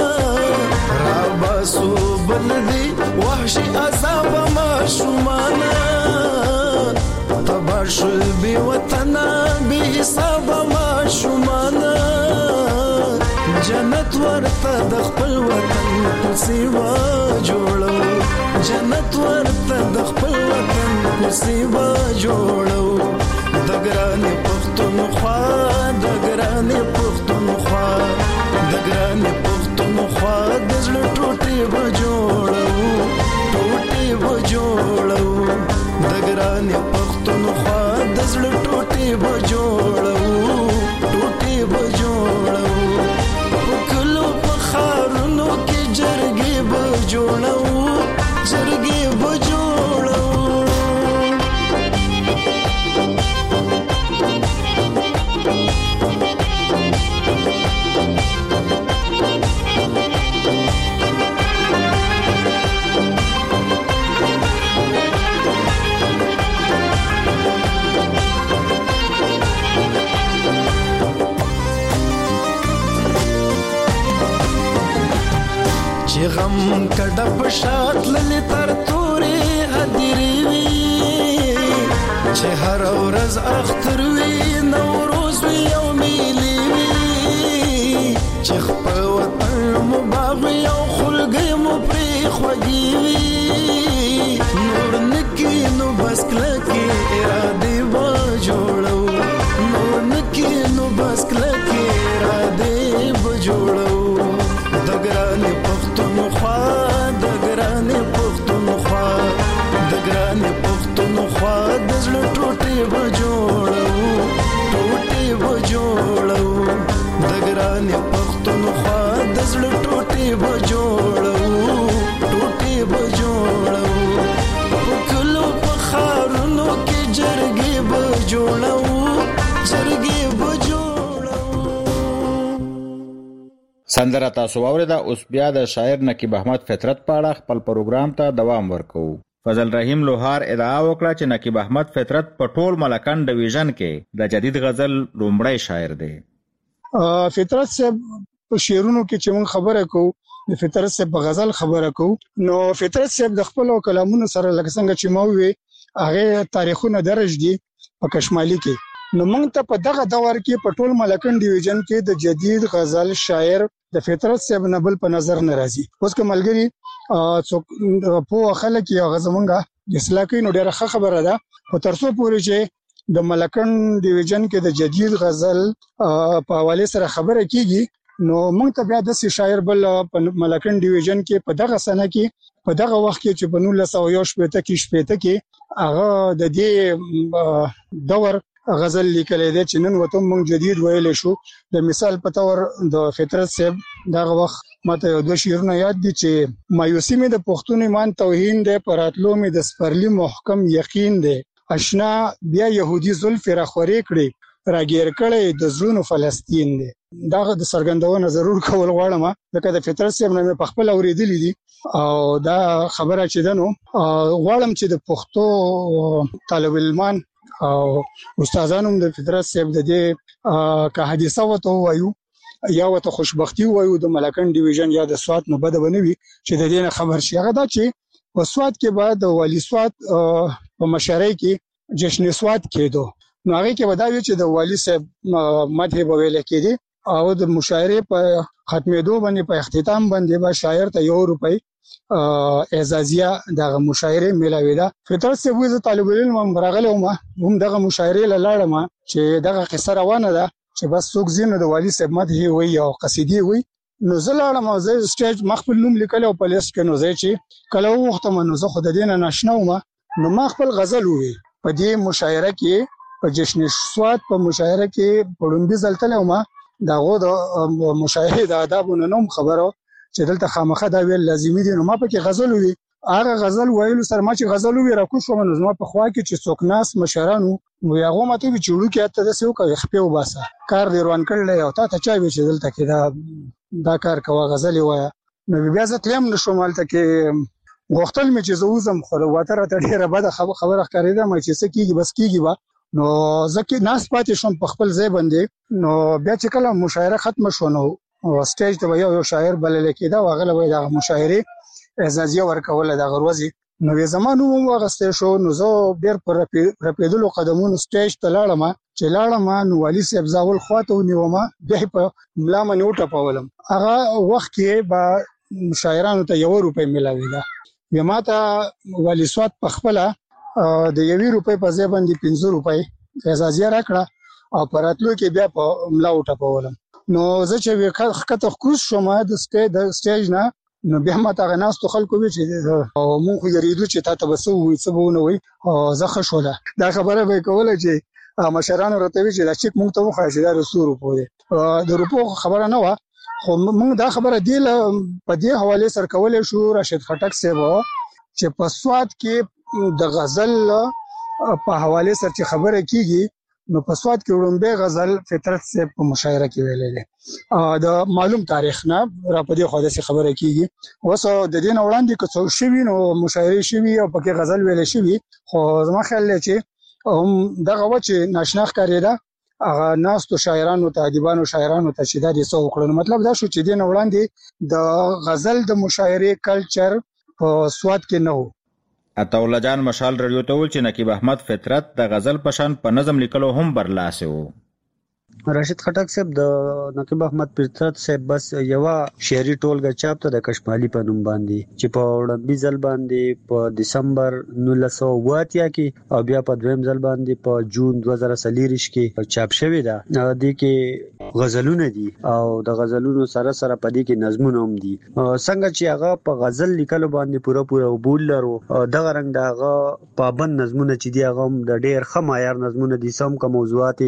راباسو بل دي وحشي عذابه ماشومانه تبا شل بې وطنه بې حسابه ماشومانه جنت ورته د خپل وطن کوڅې وا جوړو جنت ورته د خپل وطن کوڅې وا جوړو د ګرانې پښتونخوا د ګرانې پښتونخوا د ګرانې پښتونخوا د زړه ټوټې به جوړو ټوټې به جوړو د ګرانې پښتونخوا د زړه ټوټې به جوړو ټوټې به جوړو په کلو په ښارونو کې جرګې به جوړو جرګې به جوړو چې غم کډه په شات للی تر تورې هدیرې وي چې هر ورځ اختر وي نوروز وي او میلې وي چې خپل وطن مو باغ وي او خلګۍ مو پرې خوږې وي نور نکي نو بس کلکې ارادې به جوړو نور نکي نو بس کلکې ارادې به جوړو د ګرانې پښتونخوا د ګرانې پښتونخوا د ګرانې پښتونخوا د زړه ټوټې به جوړو ټوټې به جوړو د ګرانې پښتونخوا د زړه ټوټې به جوړو ټوټې به جوړو په کلو په ښارونو کې جرګې به جوړو جرګې به جوړو. سندره تاسو واوریده. اوس بیا د شاعر نقیب احمد فطرت په اړه خپل پروګرام ته دوام ورکوو. فضل رحیم لوهار ادعا وکړه چې نقیب احمد فطرت په ټول ملکن ډیویژن کې د جدید غزل لومړی شاعر دی. فطرت صاحب په شعرونو کې چې موږ خبره کوو د فطرت صاحب په غزل خبره کوو نو فطرت صاحب د خپل کلامونو سره لکه څنګه چې ما وی هغه تاریخونه درج دي په کشمالي کې نو موږ ته په دغه دور کې په ټول ملکن ډیویژن کې د جدید غزل شاعر د فطرت صاحب نه بل په نظر ناراضي. اوس کوملګری څوک په خلک یو غزمنګه د اصلاح کې نو ډیره خبره ده خو ترڅو پورې چې د ملکن ډیویژن کې د جدید غزل په حواله سره خبره کیږي نو موږ ته بیا د شاعر بل په ملکن ډیویژن کې په دغه سنه کې په دغه وخت کې چې په نولس سوه یو شپېته کې شپېته کې هغه د دې دور غزل لیکل دي چې نن وته موږ جدید ویل شو. د مثال په تور د فطرت صاحب دغه وخت ماته یو دوه شعرونه یاد دي چې مایوسی مې د پښتون ایمان توهین دی پراتلو مې د سپرلی محکم یقین دی آشنا بیا يهودي زلف را خورې کړې راګیر کړې د زړونو فلسطین دی. دا د سرګندونه ضرور کول غواړم ځکه د فطرت صاحب نه په خپل اوریدلې دي او دا خبره چې دنو غواړم چې د پښتو طالب علمان او استادانو د فطرت صاحب د دې که حادثه وته وایو یا وته خوشبختی وایو د ملکن ډیویژن یا د سوات نه بده بنوي چې د دې نه خبر شي. هغه دا چې په سوات کې بعد والی سوات په مشارۍ کې جشن سوات کېدو نو هغه کې وداوی چې د والی صاحب مدح به ویل کېدی او د مشاعره په ختمېدو باندې په اختتام باندې به شاعر ته یو روپۍ اعزازیه دغه مشاعره ملاوي ده. فطرت صاحب وی طالب علم راغله ما هم دغه مشاعره لاړم چې دغه قصه روانه ده چې بس څوک زینو د والی صاحب مدح وی او قصیدې وی نو زلاړم او زه سټیج مخبل نوم لیکل او په لیست کې نو زه چې کله وخت منو زه خود دینه ناشنا وم نو ما خپل غزل وی په دې مشاعره کې په جشن سوات په مشاعره کې پړمبي زلتل او ما داغه د مشاعره د آدابونو نوم خبرو چې دلته خامخه دا ویل لازمي دي نو ما پکې غزل وی هغه غزل ویلو سره ما چې غزل وی راکو شو نو زما په خوا کې چې څوکناس مشرانو نو هغه ماته وی چړو کې ته د سیو کوي خپل وباسه کار دی روان کړل او تا ته چا وی چې دلته کې دا دا کار کوه غزل وای نو بیا زه تلم نشو مالته کې غوښتل مې چې زوزم خو واتره ته ډیره بده خبره ښکارېده مې چې څه کیږي بس کیږي با نو ځکه ناس پاتې شوم په خپل ځای باندې. نو بیا چې کله مشاعره ختم شو نو سټیج ته یو یو شاعر بلل کېده واغله وای د مشاعره اعزازیه ورکول د غروزي. نو زمانو مو واغسته شو نو زه ډیر پر رپیدلو قدمونو سټیج ته لاړم چې لاړم نو والي صاحب زاول خواته ونیوم بیا په ملا منو ټپولم. هغه وخت کې با شاعرانو ته یو روپۍ ملاوي دا بیا ماته والي سواد په خپل د یوې روپۍ په ځای باندې پنځه روپۍ اعزازیه راکړه او پراتلو کې بیا په ملا ټپولم. نو زه چې وخته خکوس شوم د سټیج نه نو بیا ما ته غناستو خلکو وی چې او مونږ خو یریدو چې تا ته بسو وي څه بونه وي او زه خښوله دا خبره به کوله چې مشرانو راته وی چې دا چې مونږ ته وخا چې دا رسورو پوره د روپو خبره نه و خو مونږ دا خبره دی په دې حواله سره کولې شو راشد خټک صاحب چې په سواد کې د غزل په حواله سره چې خبره کیږي نو په سواد کې وړاندې غزل فطرت صاحب په مشاعره کې ویلې ده د معلوم تاریخ نه را په دې خو د خبره کیږي وسو د دین وړاندې که څو شوی نو مشاعره شوی او پکې غزل ویلې شوی خو زما خیال دی چې هم دغه و چې ناشنا ښکارېده هغه ناستو شاعرانو ته ادیبانو شاعرانو ته چې دا دې څه وکړل. مطلب دا شو چې دین وړاندې د غزل د مشاعره کلچر په سواد کې نه و. عطاءالله جان مشال رادیو ته ول چې نقیب احمد فطرت د غزل پشان په نظم لیکلو هم برلاسه وو. راشد خټک صاحب د نقیب احمد فطرت صاحب بس یو شعري ټولګه چاپ ته د کشمالي په نوم باندې چې په وړاندې ځل باندې په دسمبر نولس سوه اوه اتیا کې او بیا په دویم ځل باندې په جون دوه زره څلور کې چاپ شوی ده. د کې غزلونه دي او د غزلونو سره سره په دې کې نظمونه هم دي. څنګه چې هغه په غزل لیکلو باندې پوره پوره وبول لرو دغه رنګ دغه پابند نظمونه چې دی هغه د ډېر ښه معیار نظمونه دي. سم کا موضوعات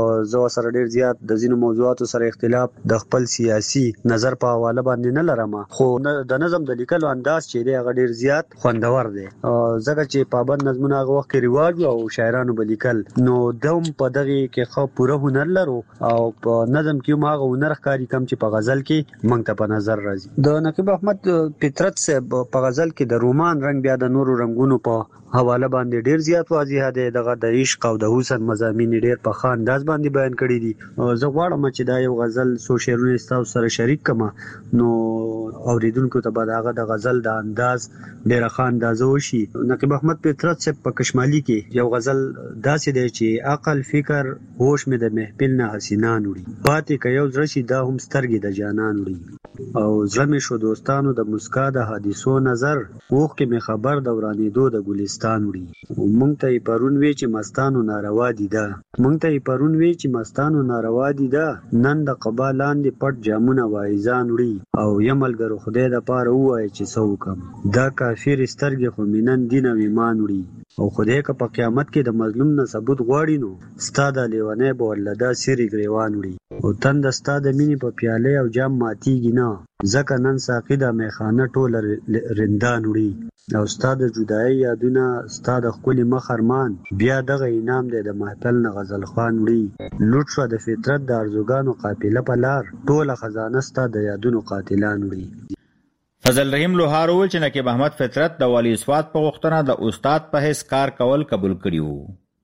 زو سره ډیر زیات د ځینو موضوعاتو سره اختلاف د خپل سیاسي نظر په حواله باندې نه لرم خو د نظم د لیکلو انداز چې دی هغه ډیر زیات خوندور دی ځکه چې پابند نظمونه هغه وخت رواج او شاعرانو به لیکل نو دوم په دغه کې خو پوره هنر لرو او په نظم کې هم هغه هنر ښکاري کم چې په غزل کې مونږ ته په نظر راځي. د نقیب احمد فطرت صاحب په غزل کې د رومان رنگ بیا د نورو رنگونو په حواله باندې ډیر زیات واضح دی. دغه د عشق او د حسن مضامین ډیر په ښه انداز باندې بیان کړی دي. زه غواړم چې دا یو غزل سو شعرونه تاسو سره شریک کما نو اوریدونکو ته به دغه د غزل د انداز ډیر ښه انداز وشي. نقیب احمد فطرت صاحب په کشمالي کې یو غزل داسې دی چې عقل فکر هوش مې د محفل نه حسینان وړي پاتې که یو زړه شي دا هم سترګې د جانان وړي او زړه مې شو دوستانو د مسکا د حادثو نظر اوښ کې مې خبر د ورانېدو د ګلستان وړي. مونږ ته یې پرون وی چې مستانو ناروا دي ده مونږ ته یې پرون وی چې مستانو ناروا دي ده نن د قبا لاندې پټ جامونه وایزان وړي او یملګرو خدای د پاره ووایي چې څه وکم دا کافر سترګې خو مې نن دین او ایمان وړي او خدای که په قیامت کې د مظلوم نه ثبوت غواړي نو ستا د لیونی به ورله دا سیرې ګریوان وړي او تنده ستا د مینې په پیالې او جام ماتیږي نه ځکه نن ساقي د میخانه ټوله رندان وړي او ستا د جدایي یادونه ستا د ښکلي مخ ارمان بیا دغه انعام دی د محفل نه غزل خوان وړي لوټ شوه د فطرت د ارزوګانو قافله په لار ټوله خزانه ستا د یادونو قاتلان وړي. فضل رحیم لوهار وویل چې نقیب احمد فطرت د والي سواد په غوښتنه د استاد په حیث کار کول قبول کړي وو.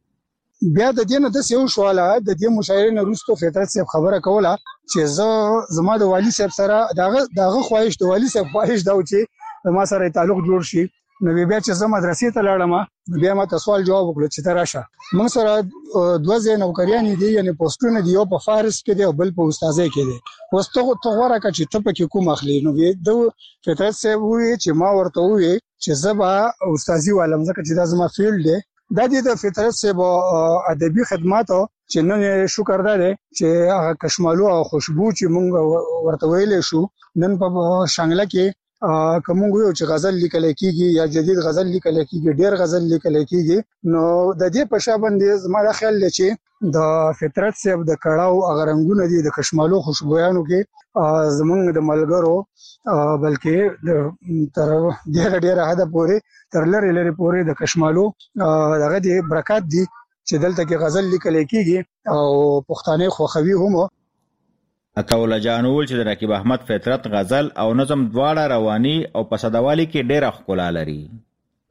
بیا د دې نه د یو سواله د دې مشاعرې نه وروسته فطرت صاحب خبره کوله چې زه زما د والي صاحب سره دغه دغه خواهش د والي صاحب خواهش دا و چې ما سره تعلق جوړ شي. نو بیا چې زه مدرسې ته لاړم بیا ما ته سوال جواب وکړ چې ته راشه موږ سره دوه ځای نوکریانې دي یعنی پوسټونه دي یو په فارس کې دی او بل په استادۍ کې دی اوس ته ته غوره کړه چې ته پکې کوم اخلي. نو د فطرت صاحب وویل چې ما ورته وویل چې زه به استادي والم ځکه چې دا زما فیلډ دی. دا د فطرت صاحب ادبي خدماتو چې نن شکر ده چې هغه کشمالو او خوشبو چې مونږ ورته ویلې شو نن په شانګله کې کوم یو چې غزل لیکل کیږي یا جدید غزل لیکل کیږي ډیر غزل لیکل کیږي نو د دې په شابه باندې زما خیال دی چې د فطرت صاحب د کړهو اغرنګونه دي د کشمالو خوشبویانو کې زمونږ د ملګرو بلکې تر ډیر ډیر حد پورې تر لری لری پورې د کشمالو دغه دی برکات دي چې دلته کې غزل لیکل کیږي او پښتانه خوخوي هم. عطاءالله جان وویل چې د نقیب احمد فطرت غزل او نظم دواړه رواني او په سادهوالي کې ډېره ښکلا لري.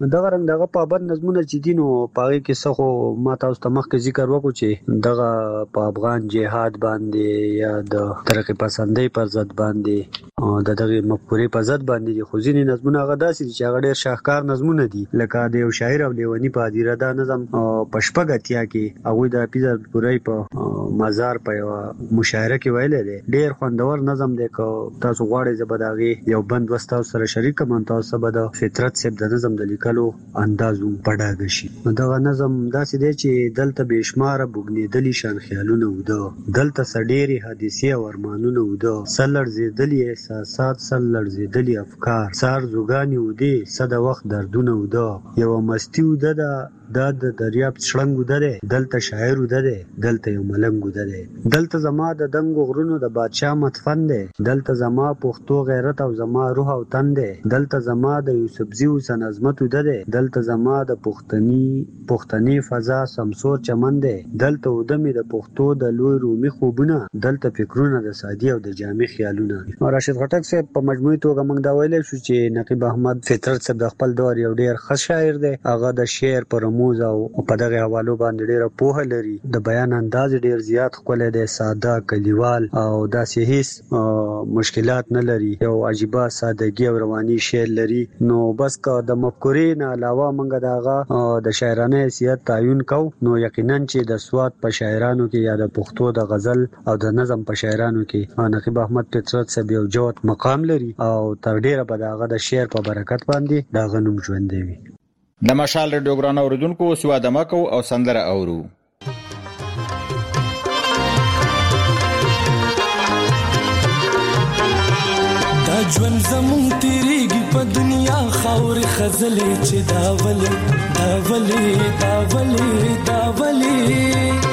دغه رنګ دغه پابند نظمونه چې دي نو پاره کې څه ما تاسو ته مخکې ذکر وکړو چې دغه په افغان جهاد باندې یا د ترقی پسندۍ پر ضد باندې او د دغه مفکورې په ضد باندې دي. خو ځینې نظمونه هغه داسې دي چې هغه ډېر شاهکار نظمونه دي، لکه د یو شاعر او لیونی په هدیره دا نظم په شپږ اتیا کې هغوی د حافظ پورې په مزار په یو مشاعره کې ویلي دی. ډېر خوندور نظم دی، که تاسو غواړئ زه به د هغې یو بند وس تاسو سره شریک کړم، تاسو به د فطرت صاحب د نظم د لیکلو انداز هم په ډاګه شي. دغه نظم داسې دی چې دلته بې شماره بوږنېدلي شان خیالونه وده، دلته څه ډېرې حادثې او ارمانونه وده، څه لړزېدلي احساسات، څه لړزېدلي افکار، څه ارزوګانې ودې، څه د وخت دردونه وده، یوه مستي وده ده، دا د دریاب شړنګ وده دی، دلته شاعر وده دی، دلته یو ملنګ وده دی، دلته زما د دنګو غرونو د بادشاه مدفن دی، دلته زما پښتو غیرت او زما روح او تن دی، دلته زما د یوسفزي حسن عظمت وده دی، دلته زما د پښتني پښتني فضا سمسور چمن دی، دلته وده مې د پښتو د لوی رومي خوبونه، دلته فکرونه د سادي او د جامع خیالونه. راشد خټک صاحب په مجموعي توګه موږ دا ویلی شو چې نقیب احمد فطرت صاحب د خپل دور یو ډېر ښه شاعر دی. هغه د شعر پر رموز او په دغه حوالو باندې ډیره پوهه لري، د بیان انداز ډیر زیات ښکلی دی، ساده، کلیوال او داسې هیڅ مشکلات نه لري، یو عجیبه سادگی او رواني شعر لري. نو بس که د مفکورې نه علاوه موږ د هغه د شاعرانه حیثیت تعین کو نو یقینا چې د سوات په شاعرانو کې یا د پښتو د غزل او د نظم په شاعرانو کې نقیب احمد فطرت صاحب یو جوت مقام لري او تر ډیره به د هغه د شعر په برکت باندې د هغه نوم ژوندی وي. د مشال ریډیو ګران اوریدونکو سوا د مکو او سندره اورو. دا ژوند زمون تیریږي په دنیا خاورې خزلې چې دا ولې دا ولې دا ولې دا ولې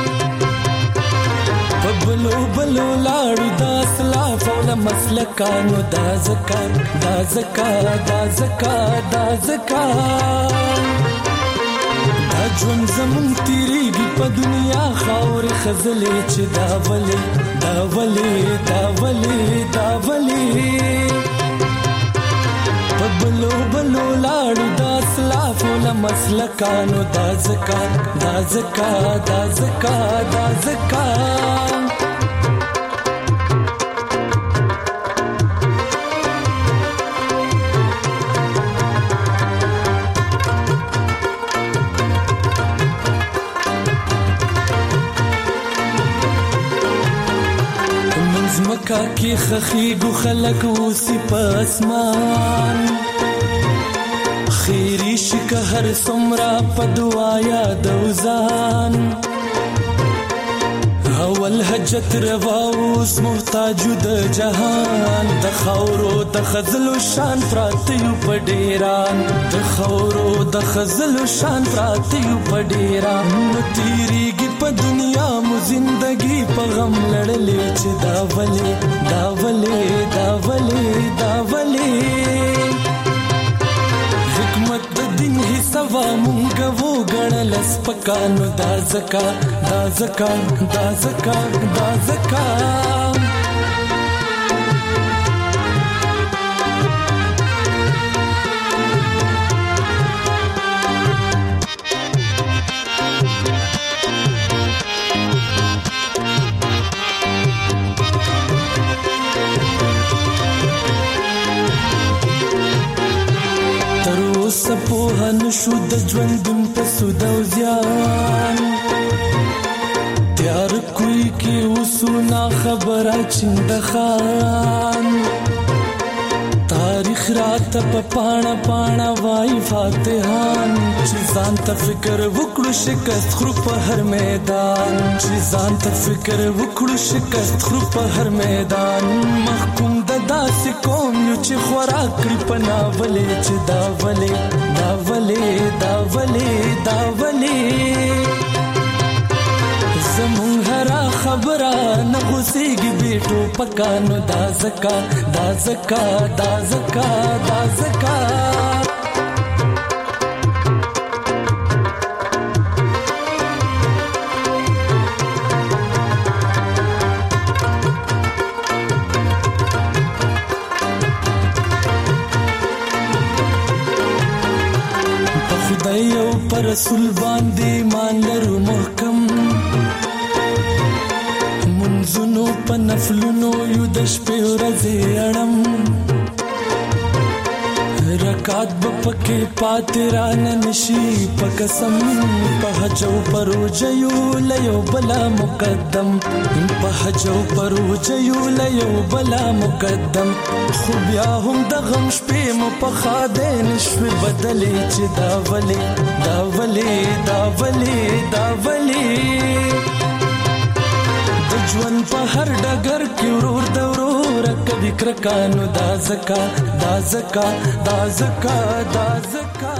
په بلو بلو لاړو دا اسلاف او د مسلکانو دا زکات دا زکات دا زکات دا زکات دا ژوند زمون تیریږي په دنیا خاورې خزلې چې دا ولې دا ولې دا ولې دا ولې په بلو بلو لاړو دا اسلاف او د مسلکانو دا زکات دا زکات دا زکات دا زکات مکا کی خخیگو خلق اوسی پا اسمان خیری شکا هر سمرا پا دعایا دوزان اول حجت رواوس محتاجو د جهان د خورو د خزلو شان پراتیو په ډیران د خورو د خزلو شان پراتیو په ډیران نو تیریږي په دنیا مو زندگی په غم لړلې چې دا ولې دا ولې دا ولې دا ولې حکمت د دین حسابا مونږ وو ګڼل سپکانو دا زکا دا زکا دا زکا دا زکا سپوه نشو د ژوندون په سود او زیان تیار کوي کې وسونا خبره چند خان تاریخ رات په پاڼه پاڼه وای فاتحان چې ځان ته فکر وکړو شکست خرو په هر میدان چې ځان ته فکر وکړو شکست خرو په هر میدان محکوم د داسې قوم یو چې خوراک کړي په ناولې چې دا ولې دا ولې دا ولې دا ولې زمون هرا خبره نه غوسېږي بیٹو پکانو دا زکا دا زکا دا زکا دا زکا پر رسول باندې مان لرو محکم منځونو په نفلونو یو د شپې ورځې اړم رکات بپکې پاتې رانه نشي په قسم په حجو پروجیو لیو بلا مقدم په حجو پروجیو لیو بلا مقدم خو بیا هم د غم شپې مو په خاده نشوي بدلې چې دا ولې دا ولې دا ولې دا ولې د ژوند په هر ډګر کې ورور د ورور کبي کرکانو دا زکا دا زکا دا زکا دا زکا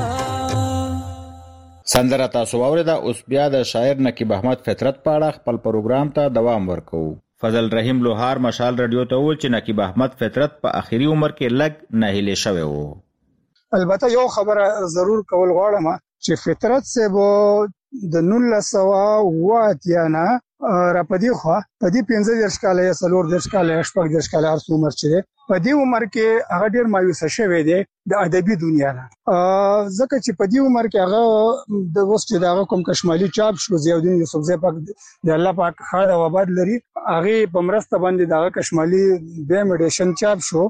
سندره تاسو واوریده. اوس بیا د شاعر نقیب احمد فطرت په اړه خپل پروګرام ته دوام ورکوو. فضل رحیم لوهار مشال رادیو ته وویل چې نقیب احمد فطرت په اخیری عمر کې لږ ناهیلی شوی و. البته یو خبره ضرور کول غواړم چې فطرت صاحب د نولس سوه اوه اتیا نه را پدې خو پدې پنځه دېرش کاله یا څلور دېرش کاله یا شپږ دېرش کاله هر څو عمر چې دی په دې عمر کې هغه ډېر مایوسه شوی دی د ادبي دنیا نه ځکه چې په دې عمر کې هغه د اوس چې دغه کوم کشمالي چاپ شو ضیاءالدین یوسفزی پاک د الله پاک خیر او آباد لري هغه په مرسته باندې دغه کشمالي دویم ایډیشن چاپ شو.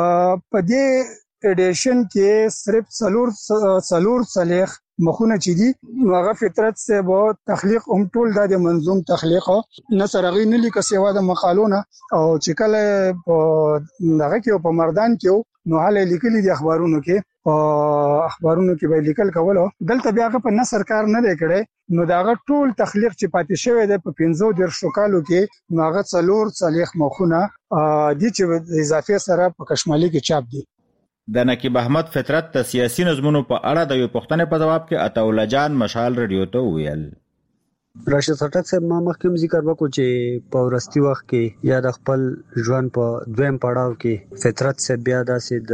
په دې ایډیشن کې صرف څلور څلور څلېخ مخونه چې دي هغه فطرت صاحب تخلیق هم ټول د منظوم تخلیق نثر غي نه لیکه سیوا د مقالونه او چې کله په دغه کې په مردان کې نو حاله لیکلي دي اخبارونو کې او اخبارونو کې به لیکل کولو دلته بیا په نثر کار نه دی کړی نو داغه ټول تخلیق چې پاتې شوی دی په پنځو دېرشو کالو کې نو هغه څلور څلېخ مخونه دي چې اضافه سره په کشمالي کې چاپ دي. د نقیب احمد فطرت د سیاسي نظمونو په اړه د یو پښتنې په جواب کې عطاالله جان مشال رادیو ته وویل. راشد خټک صاحب ما مخکې ذکر وکړو چې په ورستي وخت کې یا د خپل ژوند په دویم پړاو کې فطرت صاحب بیا داسې د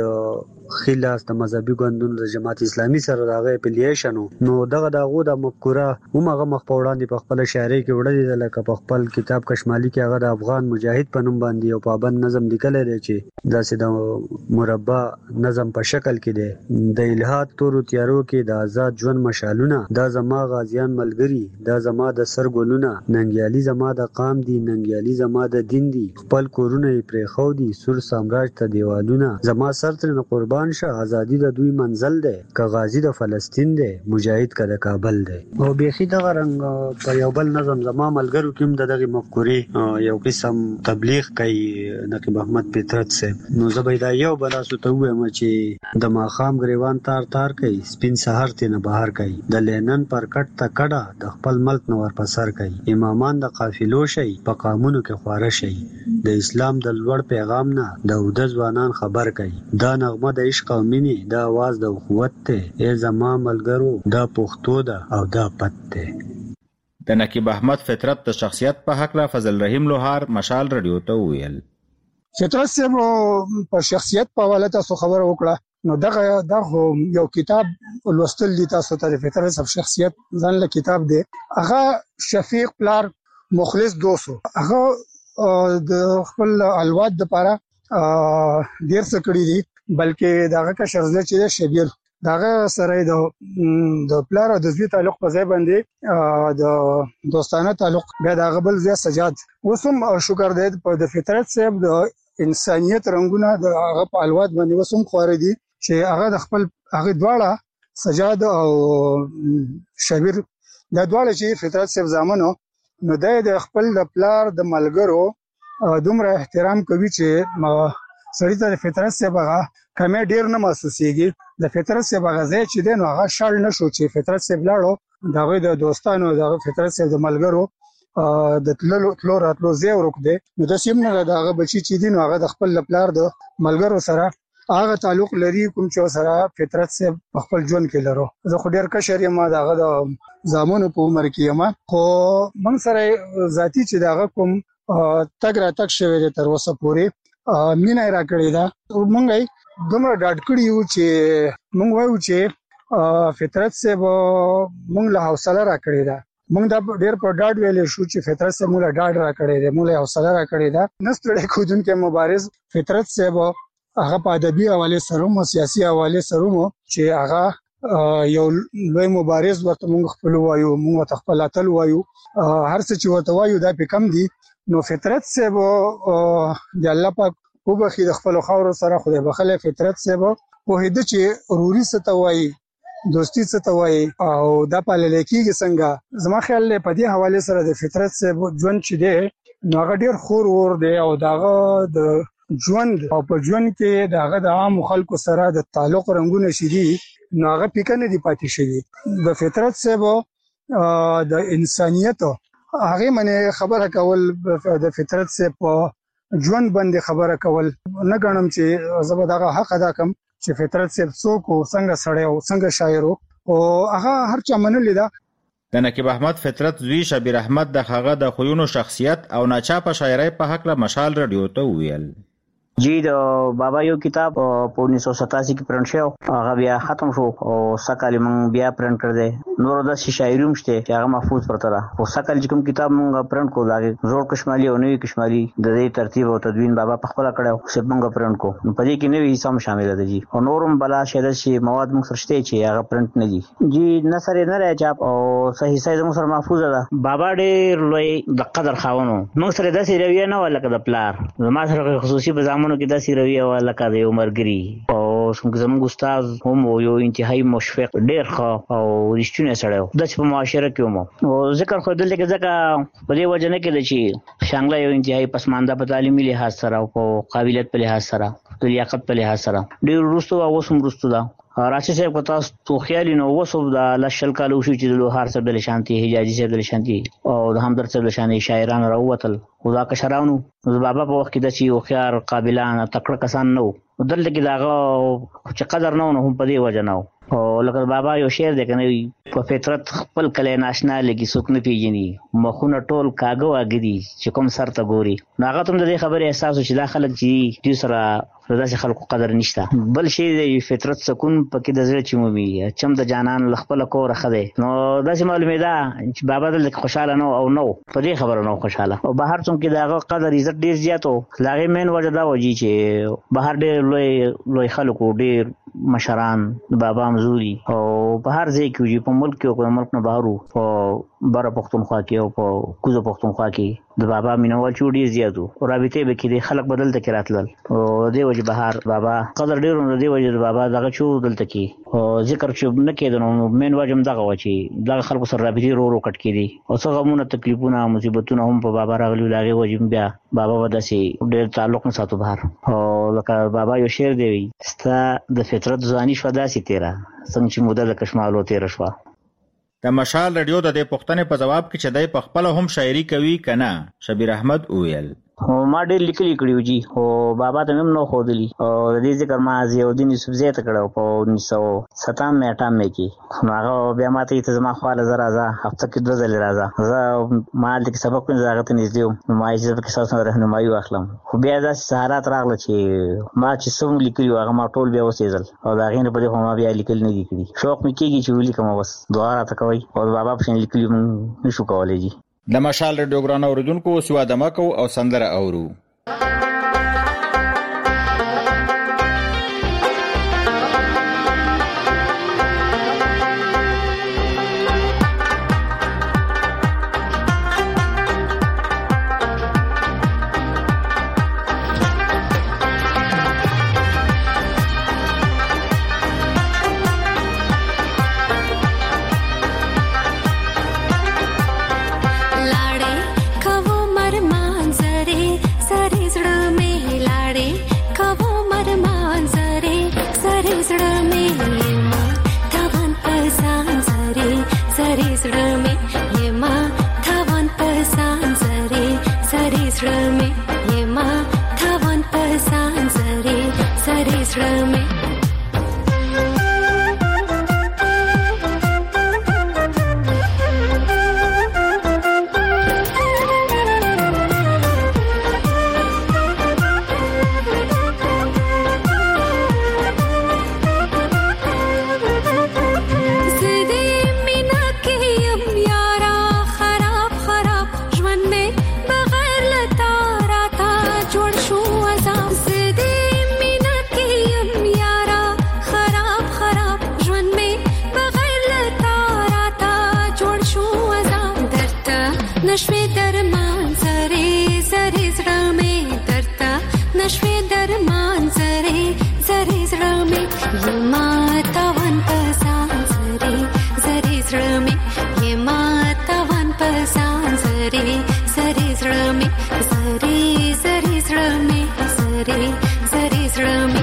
خلاص د مذهبي ګوندونو د جماعت اسلامي سره دغه اپلیشن نو دغه دغه د مفکوره همغه مخ په وړاندې په خپل شاعري کې وړلې لکه په خپل کتاب کشمالي کې هغه د افغان مجاهد په نوم باندې او پابند نظم لیکل دی چې داسې د مربع نظم په شکل کې دی د الہات تورو تیارو کې د آزاد ژوند مشالونه دا زما غازیان ملګری دا زما د سر ګلونه ننګیالي زما د قام دي ننګیالي زما د دین دي خپل کورونه پرې خو دي سور سامراج ته دیوالونه زما سر تر قربان شه ازادي د دوی منزل ده که غازی د فلسطین ده مجاهد که د کابل ده او بيخي دغه رنګ په یو بل نظم زما ملګرو کوم دغه مفکوري یو قسم تبلیغ کوي نقیب احمد فطرت صاحب نو زبیدا یو بلاسو ته وایم چې د ماخام غریوان تار تار کوي سپین سحر تنه بهر کوي د لینن پر کټ تا کډه د خپل ملک نور پر سر کوي امامان د قافلو شي په قامونو کې خواره شي د اسلام د لوړ پیغام نه د ود ځوانان خبر کوي دا نغمه د عشق او مینې دا आवाज د قوت ته ای زما ملګرو دا پښتو ده او دا پت ده. د نقیب احمد فطرت د شخصیت په حق لا فضل رحیم لوهار مشال رادیو ته ویل. فطرت صاحب په شخصیت په حواله تاسو خبر وکړه نو دغه دغه یو کتاب ولوستل دي تاسو ته فطرت صاحب شخصیت ځان له کتاب دی هغه شفیق پلار مخلص دوسو هغه د خپل الواد د لپاره ډیر څه کړی دي بلکې داغه کا شرزه چې شبیر داغه سره د د پلار او د زوی تعلق په ځای باندې د دوستانه تعلق بیا داغه بل ځای سجاد وسم شکر دې په د فطرت صاحب د انسانيت رنگونه د هغه په الواد باندې وسم خور دي چې هغه د خپل هغه دواړه سجاد او شبیر دا دواړه چې فطرت صاحب زامنو نو د خپل د پلار د ملګرو دومره احترام کوي چې سړی ته فطرت صاحب هغه کمه ډیر نه محسوسيږي د فطرت صاحب هغه ځای چې دی نو هغه شړ نشو چې فطرت صاحب لاړو دغه د دوستانو دغه فطرت صاحب د ملګرو د تللو تلو راتلو ځای ورک دی نو د سیم نه دغه بچی چې دی نو هغه د خپل پلار د ملګرو سره هغه تعلق لري کوم چې سره فطرت صاحب خپل ژوند کې لرو زه خو ډیر کشر یم دغه د زامنو په عمر کې یم خو من سره ذاتی چې دغه کوم تګ را تک شوی دی تر اوسه پورې مینه را کړی دا مونږه دومره ډاډ کړی یو چې مونږ وایو چې فطرت صاحب مونږ له حوصله را کړی دا مونږ دا ډیر په ډاډ ویلې شو چې فطرت صاحب مونږ له ډاډ را کړی دی مونږ له حوصله را کړی دا نستړی کودونکو مبارز فطرت صاحب هغه په ادبي حواله سره مو سیاسي حواله سره مو چې هغه یو لوی مبارز ورته موږ خپل وایو، موږ ته خپل اتل وایو، هر څه چې ورته وایو دا په کم دي. نو فطرت صاحب د الله پاک وبخي د خپل خاور سره خدای بخله. فطرت صاحب په هده چې روري ست وایي، دوستی ست وایي او دا په لکیږي څنګه. زما خیال له په دې حواله سره د فطرت صاحب ژوند چې دی نو هغه ډیر خور ور دی او داغه د ژوند او په ژوند کې داغه د عام خلکو سره د تعلق رنگونه شدي نو هغه پکې دي پاتې شي. د فطرت صاحب د انسانيت هغه منه خبره کول، د فطرت صاحب په ژوند باندې خبره کول نه غنم چې زبر دغه حق ادا کوم چې فطرت صاحب څوک او څنګه سړی او څنګه شاعر او هغه هر چا منل دا. د نقیب احمد فطرت زوی شبیر احمد د هغه د خویونو شخصیت او ناچاپه شاعرۍ په حق له مشال رادیو ته ویل. جی د بابا یو کتاب په انیس سو ستاسی کې پرنټ شو، هغه بیا ختم شو او سکه مونږ بیا پرنټ کړ دې. نور د شاعري هم شته چې هغه محفوظ پرته ده. او سکه چې کوم کتاب مونږ پرنټ کو دا زوړ کشمالي او نوې کشمالي د دې ترتیب او تدوین بابا په خپل کړو چې مونږ پرنټ کو. په دې کې نوې حصہ شامل ده جی. او نورم بلا شاید شي مواد مونږ سره شته چې هغه پرنټ نه دي جی. نثر نه راځي چاپ او صحیح صحیح مونږ سره محفوظ ده. بابا ډېر لوی د قدر خاونو، مونږ سره داسې رویه نه ولکه د پلار. زما سره خصوصي په ځامنو کې داسې رویه لکه د یو مرګري او څنګه زموږ استاد هم یو انتهایی مشفق ډېر ښه او رښتینی سړی و. د په معاشره کې هم او ذکر خو دلته کې ځکه په دې وجه نه کې چې شانګله یو انتهایی پسمانده په تعلیمي لحاظ سره او په قابلیت په لحاظ سره د لیاقت په لحاظ سره ډېر وروسته او اوس هم وروسته ده. راشد صاحب کو تاسو تو خیال نو وسو د لشل کالو شو چې د لوهار صاحب د شانتي، حجازي صاحب د شانتي او د همدرد صاحب د شانتي شاعران راوتل. خدا کا شراونو بابا په وخت کې د چې او خيار قابلان تکړه کسان نو دلته کې داغه چې قدر نه هم په دې وجه نه او لکه بابا یو شعر دی کنه په فطرت خپل کله ناشنا لګي څوک نه پیژني، مخونه ټول کاغو اګدي چې کوم سر ته ګوري. ناغه تم د دې خبره احساس چې داخله چې دې سره داسې خلکو قدر نشته. بل شی د فطرت سکون پکې د زړه چمومي چم د جانان لخپل کور خده. نو داسې معلومه ده چې بابا د خوشاله نو او نو په دې خبره نو خوشاله او بهر څوم کې داغه قدر عزت ډیر زیاتو. لاغه مین وجه دا وږي چې بهر ډیر لوی لوی خلکو ډیر مشران بابا مزوري او بهر ځای کې په ملک کې او په ملک نه بهرو په بره پښتونخوا کې او په کوزه پښتونخوا کې د بابا مینوال چوډي زیاتو او رابطه به کې د خلک بدل تک راتلل او د وجه بهر بابا قدر ډیر نو د وجه بابا دغه چو دلته کې او ذکر چې نه کېدنو مین وجه دغه وچی دغه خلکو سره رابطه ورو ورو کټ کېدي او څه غمونه تکلیفونه مصیبتونه هم په بابا راغلي. لاغه وجه بیا بابا وداسي ډیر تعلق نه ساتو بهر او لکه بابا یو شعر دی ستا د فطرت ځواني شو داسي تیرا څنګه چې موده د کشمالو تیر شو. د مشال رادیو د دې پښتنې په جواب کې چې دای په خپل هم شاعري کوي کنه شبیر احمد وویل. ما ډېر لیکلي کړیو جی او بابا ته هم نو خودلی او د دې ذکر ما زیودین یوسف زیات کړو په انیس سو ستانوي اټانوي کې. نو هغه بیا ماته ته زما خواله زرا زه هفته کې دوه ځلې راځه زه ما د سبق په ځای ته نږدې ما یې په کیسه سره راهنمایي واخلم. خو بیا دا سهارات راغله چې ما چې سم لیکلي هغه ما ټول بیا وسېزل او دا غینه په دې ما بیا لیکل نه دي کړی. شوق مې کېږي چې ولیکم بس دعا راته کوي او بابا په شان لیکلي مونږ نشو کولای جی. د مشال رادیو ګران اوریدونکو سوا دمکو او سندره اورو. लाड़े खवो मर मांजरे نشوي درمان زری زری زړه مې درته نشوي درمان زری زری زړه مې یما تاوان پسان زری زری زړه مې یما تاوان پسان زری زری زړه مې زری زری زړه مې زری زری زړه مې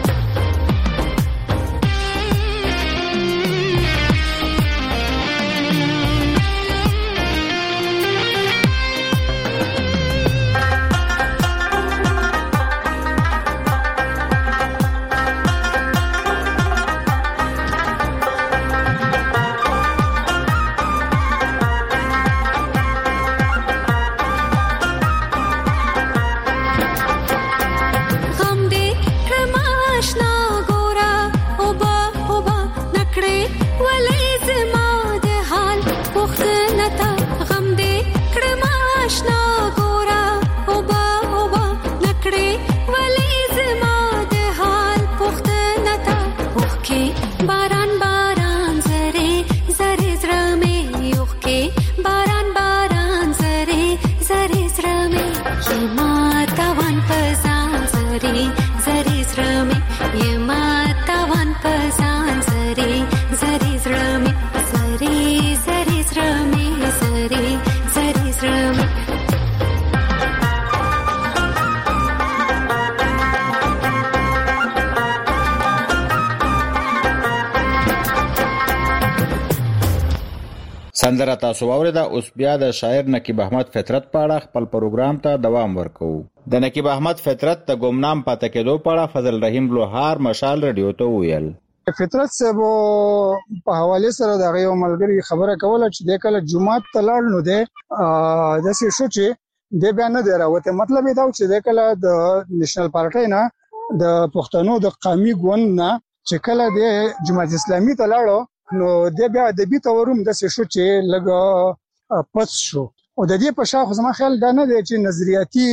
سندره تاسو واوریده. اوس بیا د شاعر نقیب احمد فطرت په اړه خپل پروګرام ته دوام ورکوو. د نقیب احمد فطرت د ګمنام پاتې کېدو په اړه فضل رحیم لوهار مشال رادیو ته ویل. فطرت صاحب په حواله سره د غيو ملګری خبره کوله چې د کله جمعه ته لاړ نو ده د څه شو چې د بیان نه دراوته. مطلب دا چې د کله د نېشنل پارټي نه د پښتنو د قومي ګوند نه چې کله د جماعت اسلامي ته لاړو نو د بیا د بي تورم د څه شو چې لګ پس شو. او د دې په شاخ زما خیال دا نه دی چې نظریاتي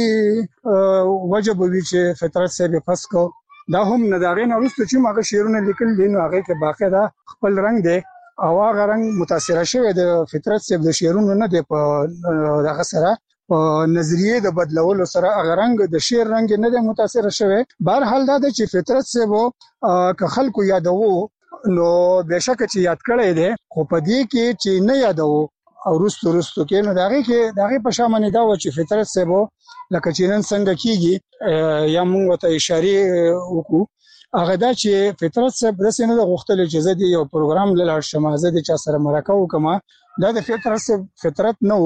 وجب وي چې فطرت صاحب پس کو. دا هم نه دا غین ورسته چې ماغه شعرونه لیکل دي نو هغه کې باقاعده خپل رنگ دی او هغه رنگ متاثر شوی د فطرت صاحب د شعرونو نه دی په دغه سره په نظریه د بدلولو سره هغه رنگ د شعر رنگ نه دی متاثر شوی. بهر حال دا چې فطرت صاحب که خلکو یادوو نو بهشکه چې یاد کړی دی خو په دې کې چې نه یادو او رستو رستو کې نو دغه کې دغه په شامل دا و چې فطرت صاحب لکه چې نن څنګه کیږي یا موږ ته اشاره وکړو هغه دا چې فطرت صاحب د سینې د غوښتل چې زه د یو پروګرام لاله شمازه د چا سره مرکه وکم. دا د فطرت صاحب فطرت نو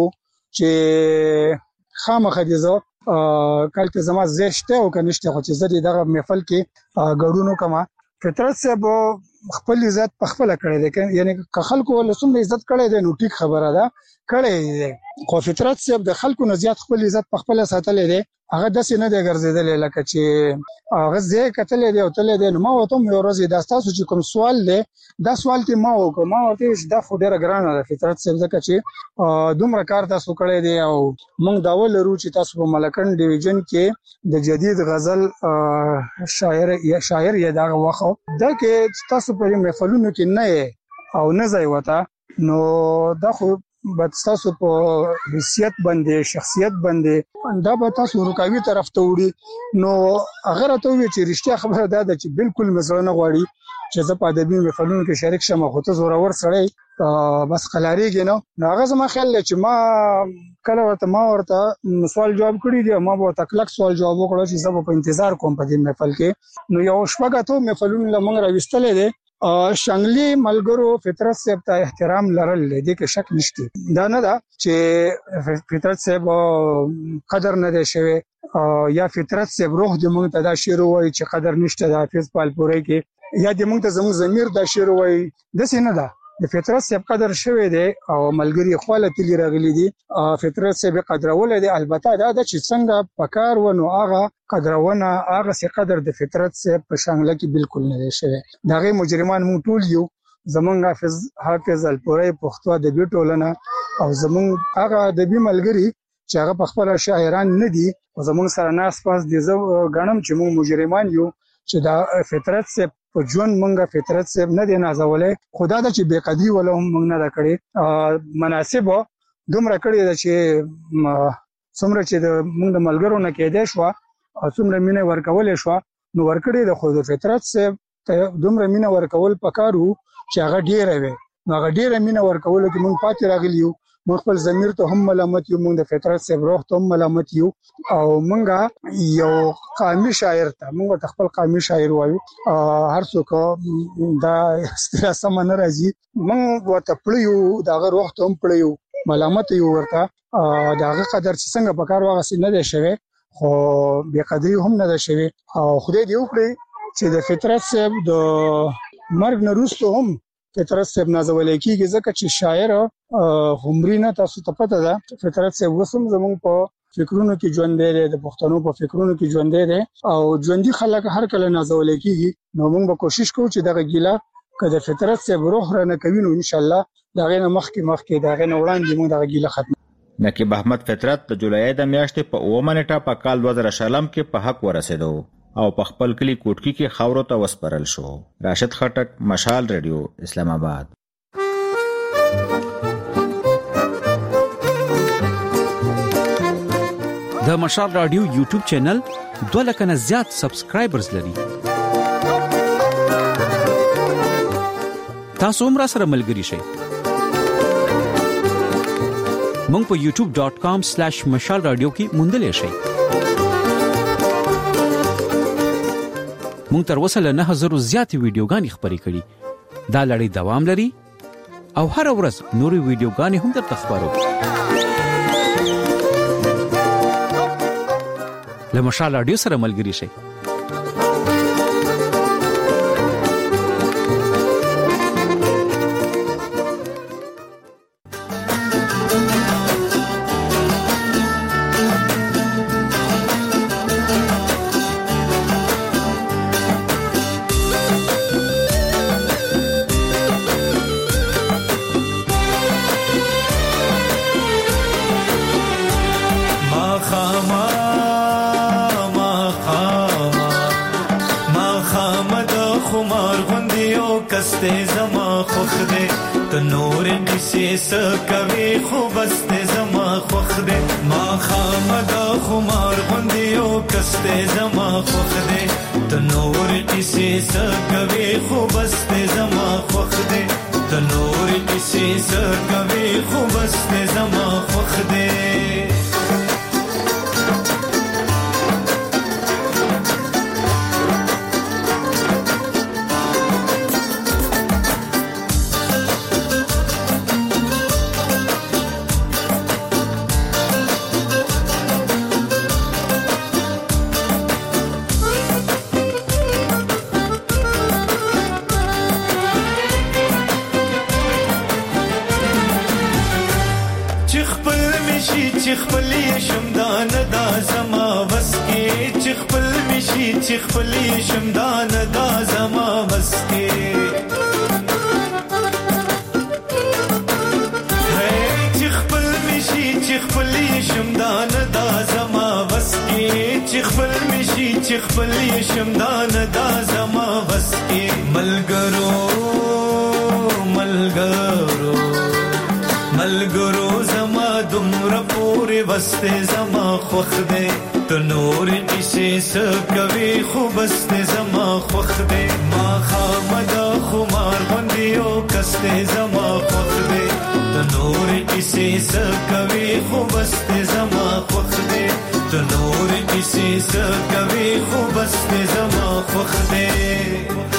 چې خامخ دي زه کله زما زشته او کنيشته خو چې زه دغه محفل کې ګډونو کما. فطرت صاحب خپل عزت په خپل کړی دی یعنی که خلکو له څومره عزت کړی دی نو ټیک خبره ده کړی دی خو فطرت صاحب د خلکو نه زیات خپل عزت په خپل ساتلې دی. هغه د سینې د ګرځیدل لکه چې هغه زه کتلې دی او تلې دی نو ما وته مې ورځي دا تاسو چې کوم سوال دی دا سوال ته ما وکړ ما ورته دا خو ډیره ګرانه ده فطرت صاحب ځکه چې دومره کار تاسو کړی دی او موږ دا ولرو چې تاسو په ملکن ډیویژن کې د جدید غزل شاعر یا شاعر یا دا وخت دا کې تاسو په محفلونو کې نه او نه ځای وته نو دا خو بد تاسو په حیثیت باندې شخصیت باندې دا به تاسو رکاوي طرف ته وړي. نو هغه راته وی چې رښتیا خبره ده چې بالکل مسله نه غواړي چې زه په ادبي محفلونو کې شریک شم خو ته زورور سړی بس قلاریږي. نو هغه زما خیال چې ما کله ورته ما ورته سوال جواب کړی دی ما به تکلک سوال جواب وکړ چې زه په انتظار کوم په دې محفل کې. نو یو شپږه ته محفلونو لمنګ راوستلې دي شانګلی ملګرو فطرت صاحب ته احترام لرل دي کې شک نشته. دا نه دا چې فطرت صاحب قدر نه دی شوی یا فطرت صاحب روح د مونږ ته دا شعر وایي چې قدر نشته د حافظ پالپوري کې یا د مونږ ته زموږ ضمیر دا شعر وایي د سینه دا د فطرت صاحب قدر شوی دی او ملګری خپل تلی راغلي دي فطرت صاحب قدرول دي. البته دا د چې څنګه پکار ونه هغه قدرونه هغه سي قدر د فطرت صاحب په شانګله کې بالکل نه دی شوی. دغه مجرمان مو ټول یو زمونږ حافظ حافظ الپوري پښتو د بي ټولنه او زمونږ هغه د بي ملګری چې هغه په خپل شاعران نه دي او زمونږ سره ناس پاس دي زه غنم چې مو مجرمان یو چې دا فطرت صاحب په ژوند مونږه فطرت صاحب نه دی نازولې خدا د چې بے قدری ولا هم مونږ نه کړې مناسب دومره کړی ده چې څومره چې د موږ د ملګرو نه کېدای شو او څومره مینه ورکولې شو نو ورکړی د خو د فطرت سه دومره مینه ورکول پکارو چې هغه ډیره وي نو هغه ډیره مینه ورکول چې موږ پاتې راغلی یو موږ خپل ضمیر ته هم ملامت یو موږ د فطرت سه روح ته هم ملامت یو او موږ یو قومي شاعر ته موږ ته خپل قومي شاعر وایو هر څوک دا اصطلاح سم نه راځي موږ ورته پړیو دا روح ته هم پړیو ملامت یو ورته دا هغه قدر چې څنګه په کار واغسي نه دی شوی خو به قدرې هم نه ده شوی او خدای دې وکړي چې د فطرت سه د مرګ نه وروسته هم فطرت سه نازول کیږي ځکه چې شاعر همرینه تاسو ته پته ده فطرت سه وسم زموږ په فکرونو کې ژوند دی د پښتنو په فکرونو کې ژوند دی او ژوندۍ خلک هر کله نازول کیږي نو موږ به کوشش کوو چې دغه ګیله کله فطرت سه روح را نه کوي نو ان شاء الله دا غنه مخکې مخکې دا غنه وړاندې موږ دغه ګیله ختم. نقیب احمد فطرت د جولای د میاشتې په اووه نیټه په کال دوه زره شلم کې په حق ورسېدو او په خپل کلی کوټکی کې خاورو ته وسپرل شو. راشد خټک، مشال ریډیو، اسلام آباد. د مشال رادیو یوټیوب چینل دوه لک نه زیات سبسکرایبرز لري. تاسو هم را سره ملګري شئ. مونږ په یوټیوب ډاٹ کام سلیش مشال رادیو کې موندلې شئ. مونږ تر اوسه له نه هزارو زیاتې ویډیوګانې خپرې کړي. دا لړۍ دوام لري او هر ورځ نورې ویډیوګانې هم درته خپرو. له مشال رادیو سره ملګري شئ. سکوي خو بسته زما خوخ دے ما خامد خمار غندیو کسته زما خوخ دے تنور کسی سکوي خو بسته زما خوخ دے تنور کسی سکوي خو بسته زما خوخ دے خپلی شمدان دا زما بسکی ہے چې خپل مشي چې خپلی شمدان دا زما بسکی چې خپل مشي چې خپلی شمدان دا زما بسکی ملګرو ملګرو ملګرو زما دومره پورې بسته زما خوښ دی تو نور کسی سکوي خو بسته زما خوخ دے ما خامدا خمار بندیو کسته زما خوخ دے تو نور کسی سکوي خو بسته زما خوخ دے تو نور کسی سکوي خو بسته زما خوخ دے